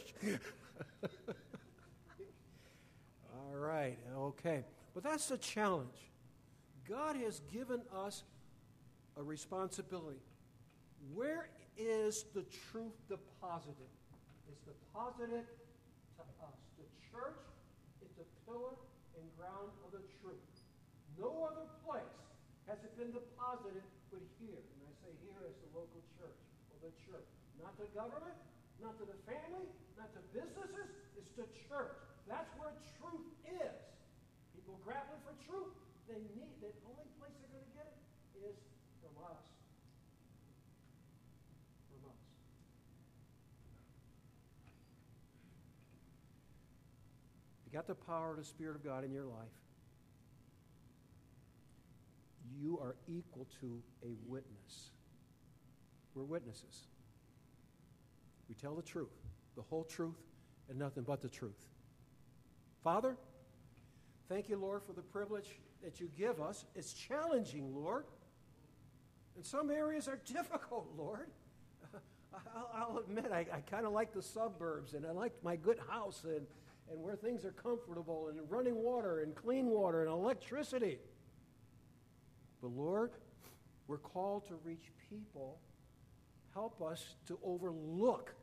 All right, okay. But that's the challenge. God has given us a responsibility. Where is the truth deposited? It's deposited to us. The church is the pillar and ground of the truth. No other place has it been deposited but here. And I say here as the local church or the church. Not the government, not to the family, not to businesses. It's the church. That's where truth is. People grappling for truth, they need, the only place they're going to get it is from us. From us. You got the power of the Spirit of God in your life. You are equal to a witness. We're witnesses. We tell the truth, the whole truth, and nothing but the truth. Father, thank you, Lord, for the privilege that you give us is challenging, Lord. And some areas are difficult, Lord. I'll, I'll admit, I, I kind of like the suburbs, and I like my good house, and, and where things are comfortable, and running water, and clean water, and electricity. But Lord, we're called to reach people. Help us to overlook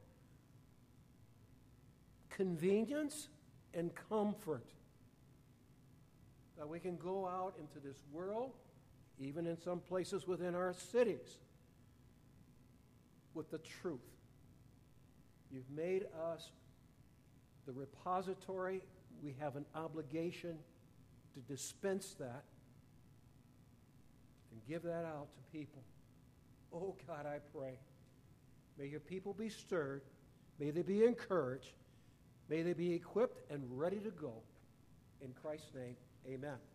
convenience and comfort, that we can go out into this world, even in some places within our cities, with the truth. You've made us the repository. We have an obligation to dispense that and give that out to people. Oh, God, I pray. May your people be stirred. May they be encouraged. May they be equipped and ready to go. In Christ's name, amen.